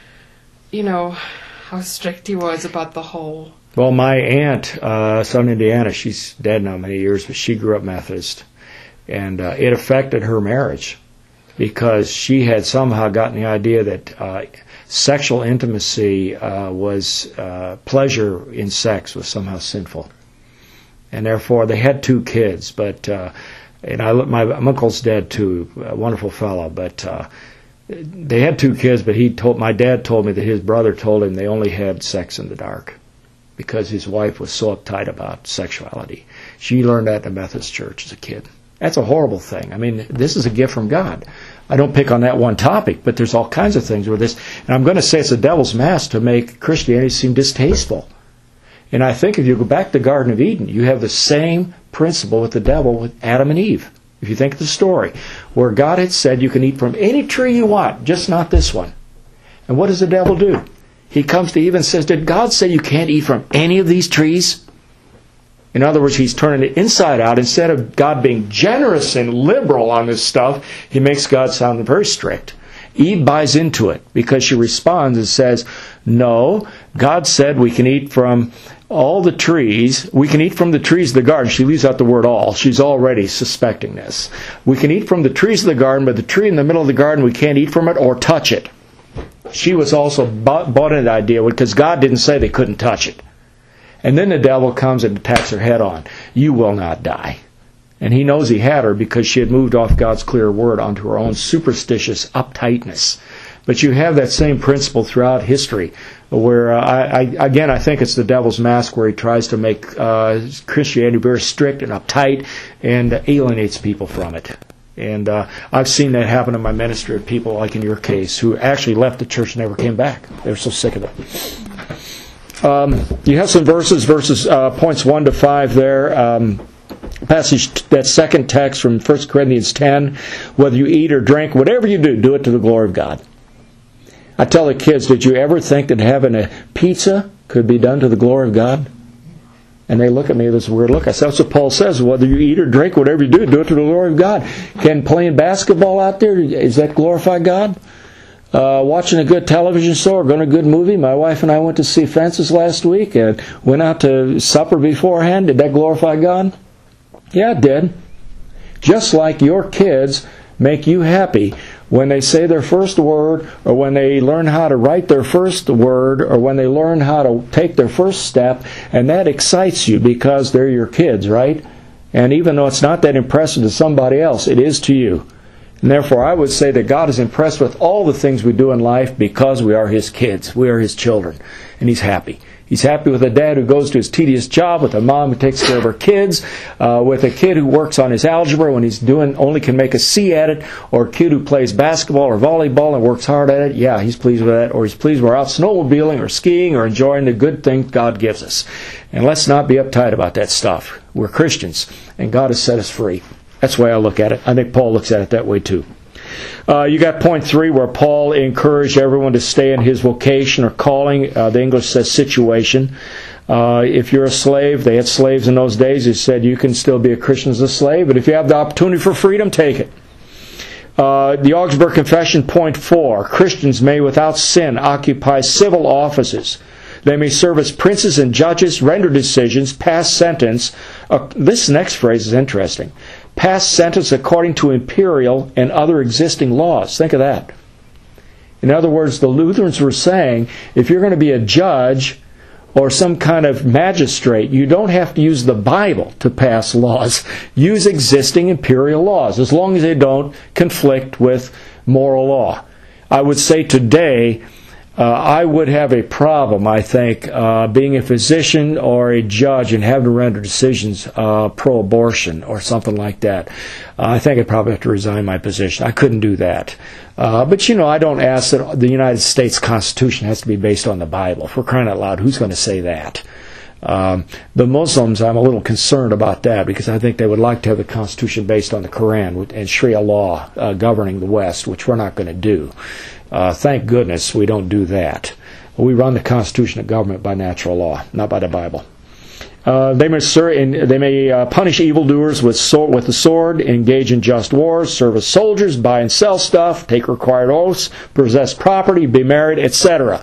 you know, how strict he was about the whole. Well, my aunt, uh, Southern Indiana, she's dead now many years, but she grew up Methodist. And uh, it affected her marriage because she had somehow gotten the idea that uh, sexual intimacy uh, was, uh, pleasure in sex was somehow sinful. And therefore, they had two kids, but, uh, and I, my, my uncle's dead too, a wonderful fellow, but uh, they had two kids, but he told, my dad told me that his brother told him they only had sex in the dark because his wife was so uptight about sexuality. She learned that in the Methodist church as a kid. That's a horrible thing. I mean, this is a gift from God. I don't pick on that one topic, but there's all kinds of things with this. And I'm going to say it's a devil's mask to make Christianity seem distasteful. And I think if you go back to the Garden of Eden, you have the same principle with the devil with Adam and Eve. If you think of the story, where God had said you can eat from any tree you want, just not this one. And what does the devil do? He comes to Eve and says, did God say you can't eat from any of these trees? In other words, he's turning it inside out. Instead of God being generous and liberal on this stuff, he makes God sound very strict. Eve buys into it because she responds and says, no, God said we can eat from all the trees. We can eat from the trees of the garden. She leaves out the word all. She's already suspecting this. We can eat from the trees of the garden, but the tree in the middle of the garden, we can't eat from it or touch it. She was also bought, bought into the idea because God didn't say they couldn't touch it. And then the devil comes and attacks her head on. You will not die. And he knows he had her because she had moved off God's clear word onto her own superstitious uptightness. But you have that same principle throughout history where, uh, I, I, again, I think it's the devil's mask where he tries to make uh, Christianity very strict and uptight and alienates people from it. And uh, I've seen that happen in my ministry with people like in your case who actually left the church and never came back. They were so sick of it. Um, you have some verses, verses uh, points one to five there. Um, passage, that second text from First Corinthians ten, whether you eat or drink, whatever you do, do it to the glory of God. I tell the kids, did you ever think that having a pizza could be done to the glory of God? And they look at me with this weird look. I said, that's what Paul says, whether you eat or drink, whatever you do, do it to the glory of God. Can playing basketball out there, does that glorify God? Uh, watching a good television show or going to a good movie. My wife and I went to see Fences last week and went out to supper beforehand. Did that glorify God? Yeah, it did. Just like your kids make you happy when they say their first word, or when they learn how to write their first word, or when they learn how to take their first step, and that excites you because they're your kids, right? And even though it's not that impressive to somebody else, it is to you. And therefore, I would say that God is impressed with all the things we do in life because we are His kids. We are His children. And He's happy. He's happy with a dad who goes to his tedious job, with a mom who takes care of her kids, uh, with a kid who works on his algebra when he's doing only can make a C at it, or a kid who plays basketball or volleyball and works hard at it. Yeah, he's pleased with that. Or he's pleased we're out snowmobiling or skiing or enjoying the good things God gives us. And let's not be uptight about that stuff. We're Christians, and God has set us free. That's the way I look at it. I think Paul looks at it that way too. Uh, you got point three where Paul encouraged everyone to stay in his vocation or calling. Uh, the English says situation. Uh, if you're a slave, they had slaves in those days. He said you can still be a Christian as a slave, but if you have the opportunity for freedom, take it. Uh, the Augsburg Confession, point four. Christians may without sin occupy civil offices. They may serve as princes and judges, render decisions, pass sentence. Uh, this next phrase is interesting. Pass sentence according to imperial and other existing laws. Think of that. In other words, the Lutherans were saying, if you're going to be a judge or some kind of magistrate, you don't have to use the Bible to pass laws. Use existing imperial laws, as long as they don't conflict with moral law. I would say today, Uh, I would have a problem, I think, uh, being a physician or a judge and having to render decisions uh, pro-abortion or something like that. Uh, I think I'd probably have to resign my position. I couldn't do that. Uh, but, you know, I don't ask that the United States Constitution has to be based on the Bible. For crying out loud, who's going to say that? Um, the Muslims, I'm a little concerned about that because I think they would like to have the Constitution based on the Quran and Sharia law uh, governing the West, which we're not going to do. Uh, thank goodness we don't do that. We run the Constitution of government by natural law, not by the Bible. Uh, they may, ser- in, they may uh, punish evildoers with, sword, with the sword, engage in just wars, serve as soldiers, buy and sell stuff, take required oaths, possess property, be married, et cetera.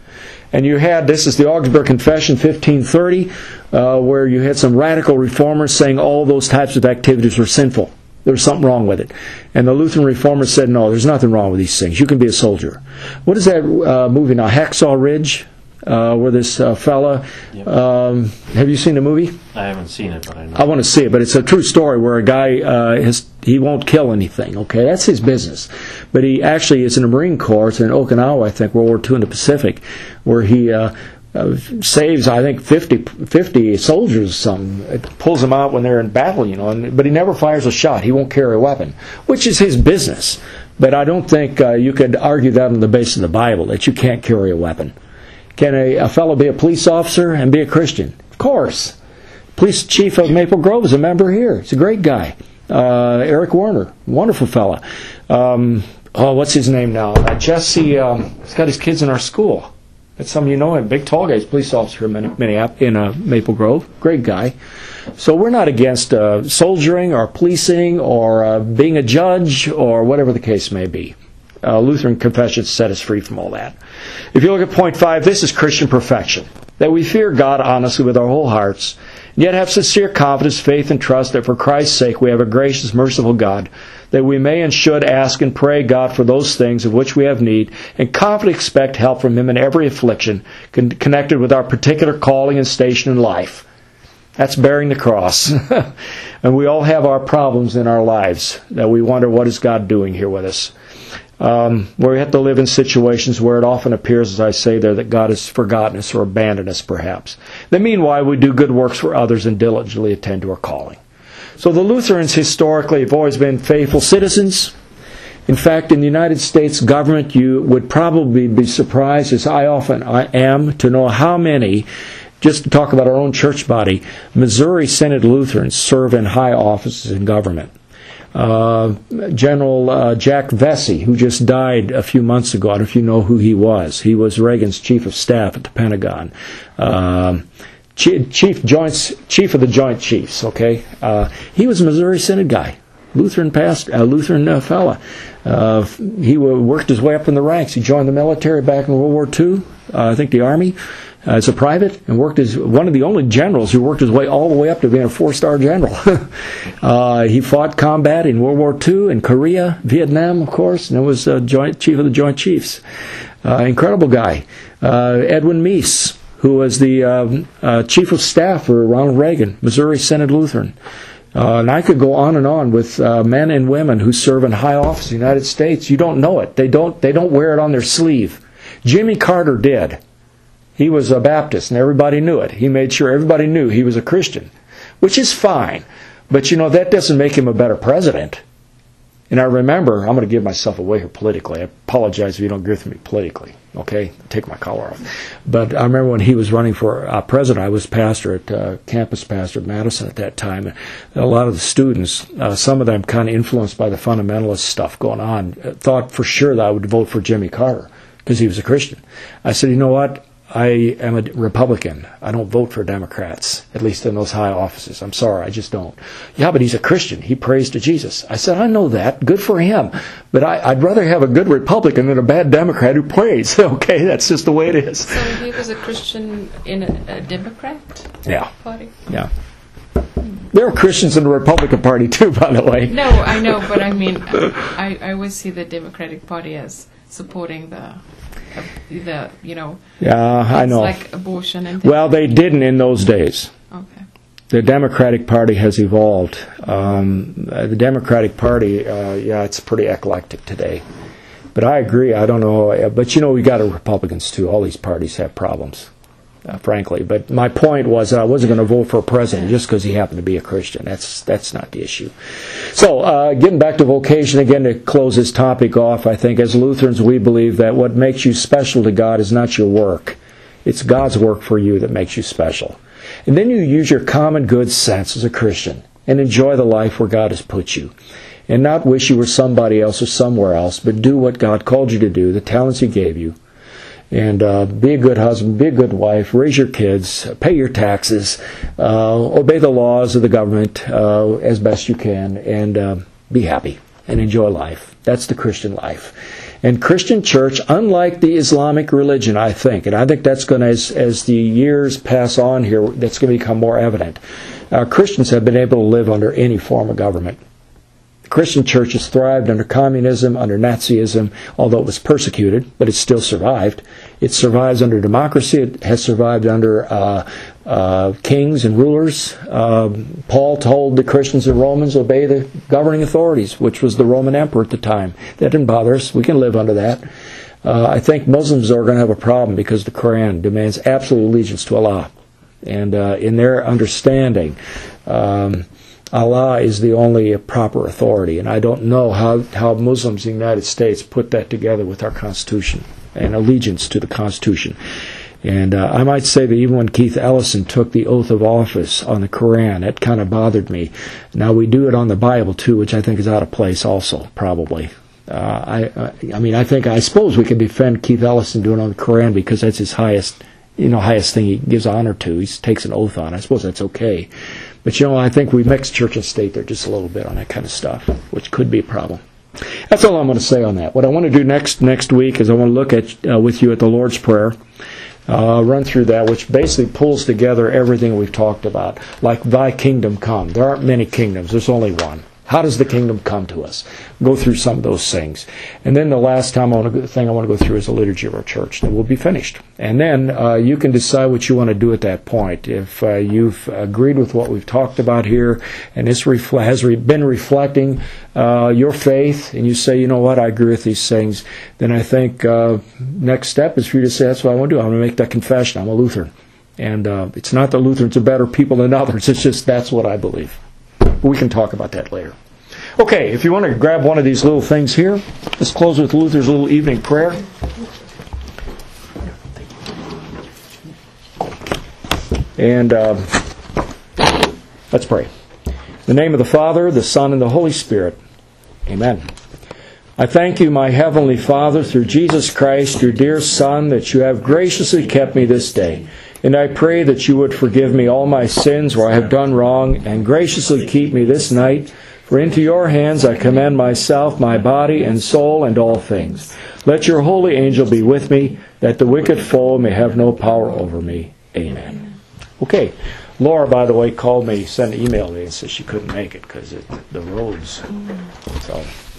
And you had, this is the Augsburg Confession, fifteen thirty, uh, where you had some radical reformers saying all those types of activities were sinful. There was something wrong with it. And the Lutheran reformers said, no, there's nothing wrong with these things. You can be a soldier. What is that uh, movie now, Hacksaw Ridge, uh, where this uh, fella, Yep. um, have you seen the movie? I haven't seen it, but I know. I want to see it, but it's a true story where a guy, uh, has, he won't kill anything, okay? That's his business. But he actually is in the Marine Corps. It's in Okinawa, I think, World War Two in the Pacific, where he uh, uh, saves, I think, fifty, fifty soldiers or something. It pulls them out when they're in battle, you know, and, but he never fires a shot. He won't carry a weapon, which is his business. But I don't think uh, you could argue that on the basis of the Bible, that you can't carry a weapon. Can a, a fellow be a police officer and be a Christian? Of course. Police chief of Maple Grove is a member here. He's a great guy. Uh, Eric Warner, wonderful fella. Um, oh, what's his name now? Uh, Jesse, um, he's got his kids in our school. That's some of you know him. Big tall guy. He's a police officer in, Minneapolis, in uh, Maple Grove. Great guy. So we're not against uh, soldiering or policing or uh, being a judge or whatever the case may be. Uh, Lutheran Confession set us free from all that. If you look at point five, this is Christian perfection. That we fear God honestly with our whole hearts, and yet have sincere confidence, faith, and trust that for Christ's sake we have a gracious, merciful God, that we may and should ask and pray God for those things of which we have need, and confidently expect help from Him in every affliction con- connected with our particular calling and station in life. That's bearing the cross. And we all have our problems in our lives that we wonder, what is God doing here with us? Um, where we have to live in situations where it often appears, as I say there, that God has forgotten us or abandoned us, perhaps. Then meanwhile, we do good works for others and diligently attend to our calling. So the Lutherans historically have always been faithful citizens. In fact, in the United States government, you would probably be surprised, as I often I am, to know how many, just to talk about our own church body, Missouri Synod Lutherans serve in high offices in government. Uh, General uh, Jack Vesey, who just died a few months ago. I don't know if you know who he was. He was Reagan's chief of staff at the Pentagon. Uh, chief, chief, joints, chief of the Joint Chiefs, okay? Uh, he was a Missouri Synod guy. Lutheran past, uh, Lutheran uh, fella. Uh, he w- worked his way up in the ranks. He joined the military back in World War Two, uh, I think the Army, uh, as a private, and worked as one of the only generals who worked his way all the way up to being a four-star general. uh, he fought combat in World War Two, in Korea, Vietnam, of course, and was uh, joint chief of the Joint Chiefs. Uh, incredible guy. Uh, Edwin Meese, who was the uh, uh, chief of staff for Ronald Reagan, Missouri Synod Lutheran. Uh, and I could go on and on with uh, men and women who serve in high office in the United States. You don't know it. They don't. They don't wear it on their sleeve. Jimmy Carter did. He was a Baptist, and everybody knew it. He made sure everybody knew he was a Christian, which is fine. But you know that doesn't make him a better president. And I remember, I'm going to give myself away here politically. I apologize if you don't agree with me politically. Okay, take my collar off. But I remember when he was running for uh, president, I was pastor at uh, campus pastor at Madison at that time. And a lot of the students, uh, some of them kind of influenced by the fundamentalist stuff going on, uh, thought for sure that I would vote for Jimmy Carter because he was a Christian. I said, you know what? I am a Republican. I don't vote for Democrats, at least in those high offices. I'm sorry, I just don't. Yeah, but he's a Christian. He prays to Jesus. I said, I know that. Good for him. But I, I'd rather have a good Republican than a bad Democrat who prays. Okay, that's just the way it is. So he was a Christian in a, a Democrat yeah. party? Yeah. There are Christians in the Republican Party too, by the way. No, I know, but I mean, I, I always see the Democratic Party as supporting the... Uh, the you know yeah I know like abortion and well they didn't in those days. Okay. The Democratic Party has evolved. Um, the Democratic Party uh, yeah it's pretty eclectic today, but I agree. I don't know, but you know we got a Republicans too. All these parties have problems, uh, frankly. But my point was I wasn't going to vote for a president just because he happened to be a Christian. That's that's not the issue. So uh, getting back to vocation again to close this topic off, I think as Lutherans we believe that what makes you special to God is not your work. It's God's work for you that makes you special. And then you use your common good sense as a Christian and enjoy the life where God has put you. And not wish you were somebody else or somewhere else, but do what God called you to do, the talents He gave you. And uh, be a good husband, be a good wife, raise your kids, pay your taxes, uh, obey the laws of the government uh, as best you can, and uh, be happy and enjoy life. That's the Christian life. And Christian church, unlike the Islamic religion, I think, and I think that's going to, as, as the years pass on here, that's going to become more evident. Uh, Christians have been able to live under any form of government. The Christian church has thrived under communism, under Nazism, although it was persecuted, but it still survived. It survives under democracy. It has survived under uh, uh, kings and rulers. Uh, Paul told the Christians and Romans, obey the governing authorities, which was the Roman emperor at the time. That didn't bother us. We can live under that. Uh, I think Muslims are going to have a problem because the Quran demands absolute allegiance to Allah. And uh, in their understanding, um, Allah is the only proper authority, and I don't know how, how Muslims in the United States put that together with our Constitution and allegiance to the Constitution. And uh, I might say that even when Keith Ellison took the oath of office on the Quran, it kind of bothered me. Now we do it on the Bible too, which I think is out of place also, probably. Uh, I, I mean, I think, I suppose we can defend Keith Ellison doing it on the Quran because that's his highest, you know, highest thing he gives honor to. He takes an oath on. I suppose that's okay. But, you know, I think we mix church and state there just a little bit on that kind of stuff, which could be a problem. That's all I'm going to say on that. What I want to do next next week is I want to look at uh, with you at the Lord's Prayer, uh, run through that, which basically pulls together everything we've talked about, like Thy kingdom come. There aren't many kingdoms. There's only one. How does the kingdom come to us? Go through some of those things. And then the last time I want to go, thing I want to go through is the liturgy of our church. Then we'll be finished. And then uh, you can decide what you want to do at that point. If uh, you've agreed with what we've talked about here, and this refle- has re- been reflecting uh, your faith, and you say, you know what, I agree with these things, then I think uh, next step is for you to say, that's what I want to do. I want to make that confession. I'm a Lutheran. And uh, it's not that Lutherans are better people than others. It's just that's what I believe. We can talk about that later. Okay, if you want to grab one of these little things here, let's close with Luther's little evening prayer. And uh, let's pray. In the name of the Father, the Son, and the Holy Spirit. Amen. I thank you, my Heavenly Father, through Jesus Christ, your dear Son, that you have graciously kept me this day. And I pray that you would forgive me all my sins where I have done wrong, and graciously keep me this night, For into your hands I commend myself, my body and soul, and all things. Let your holy angel be with me, that the wicked foe may have no power over me. Amen. Okay. Laura, by the way, called me, sent an email to me and said she couldn't make it because the roads. So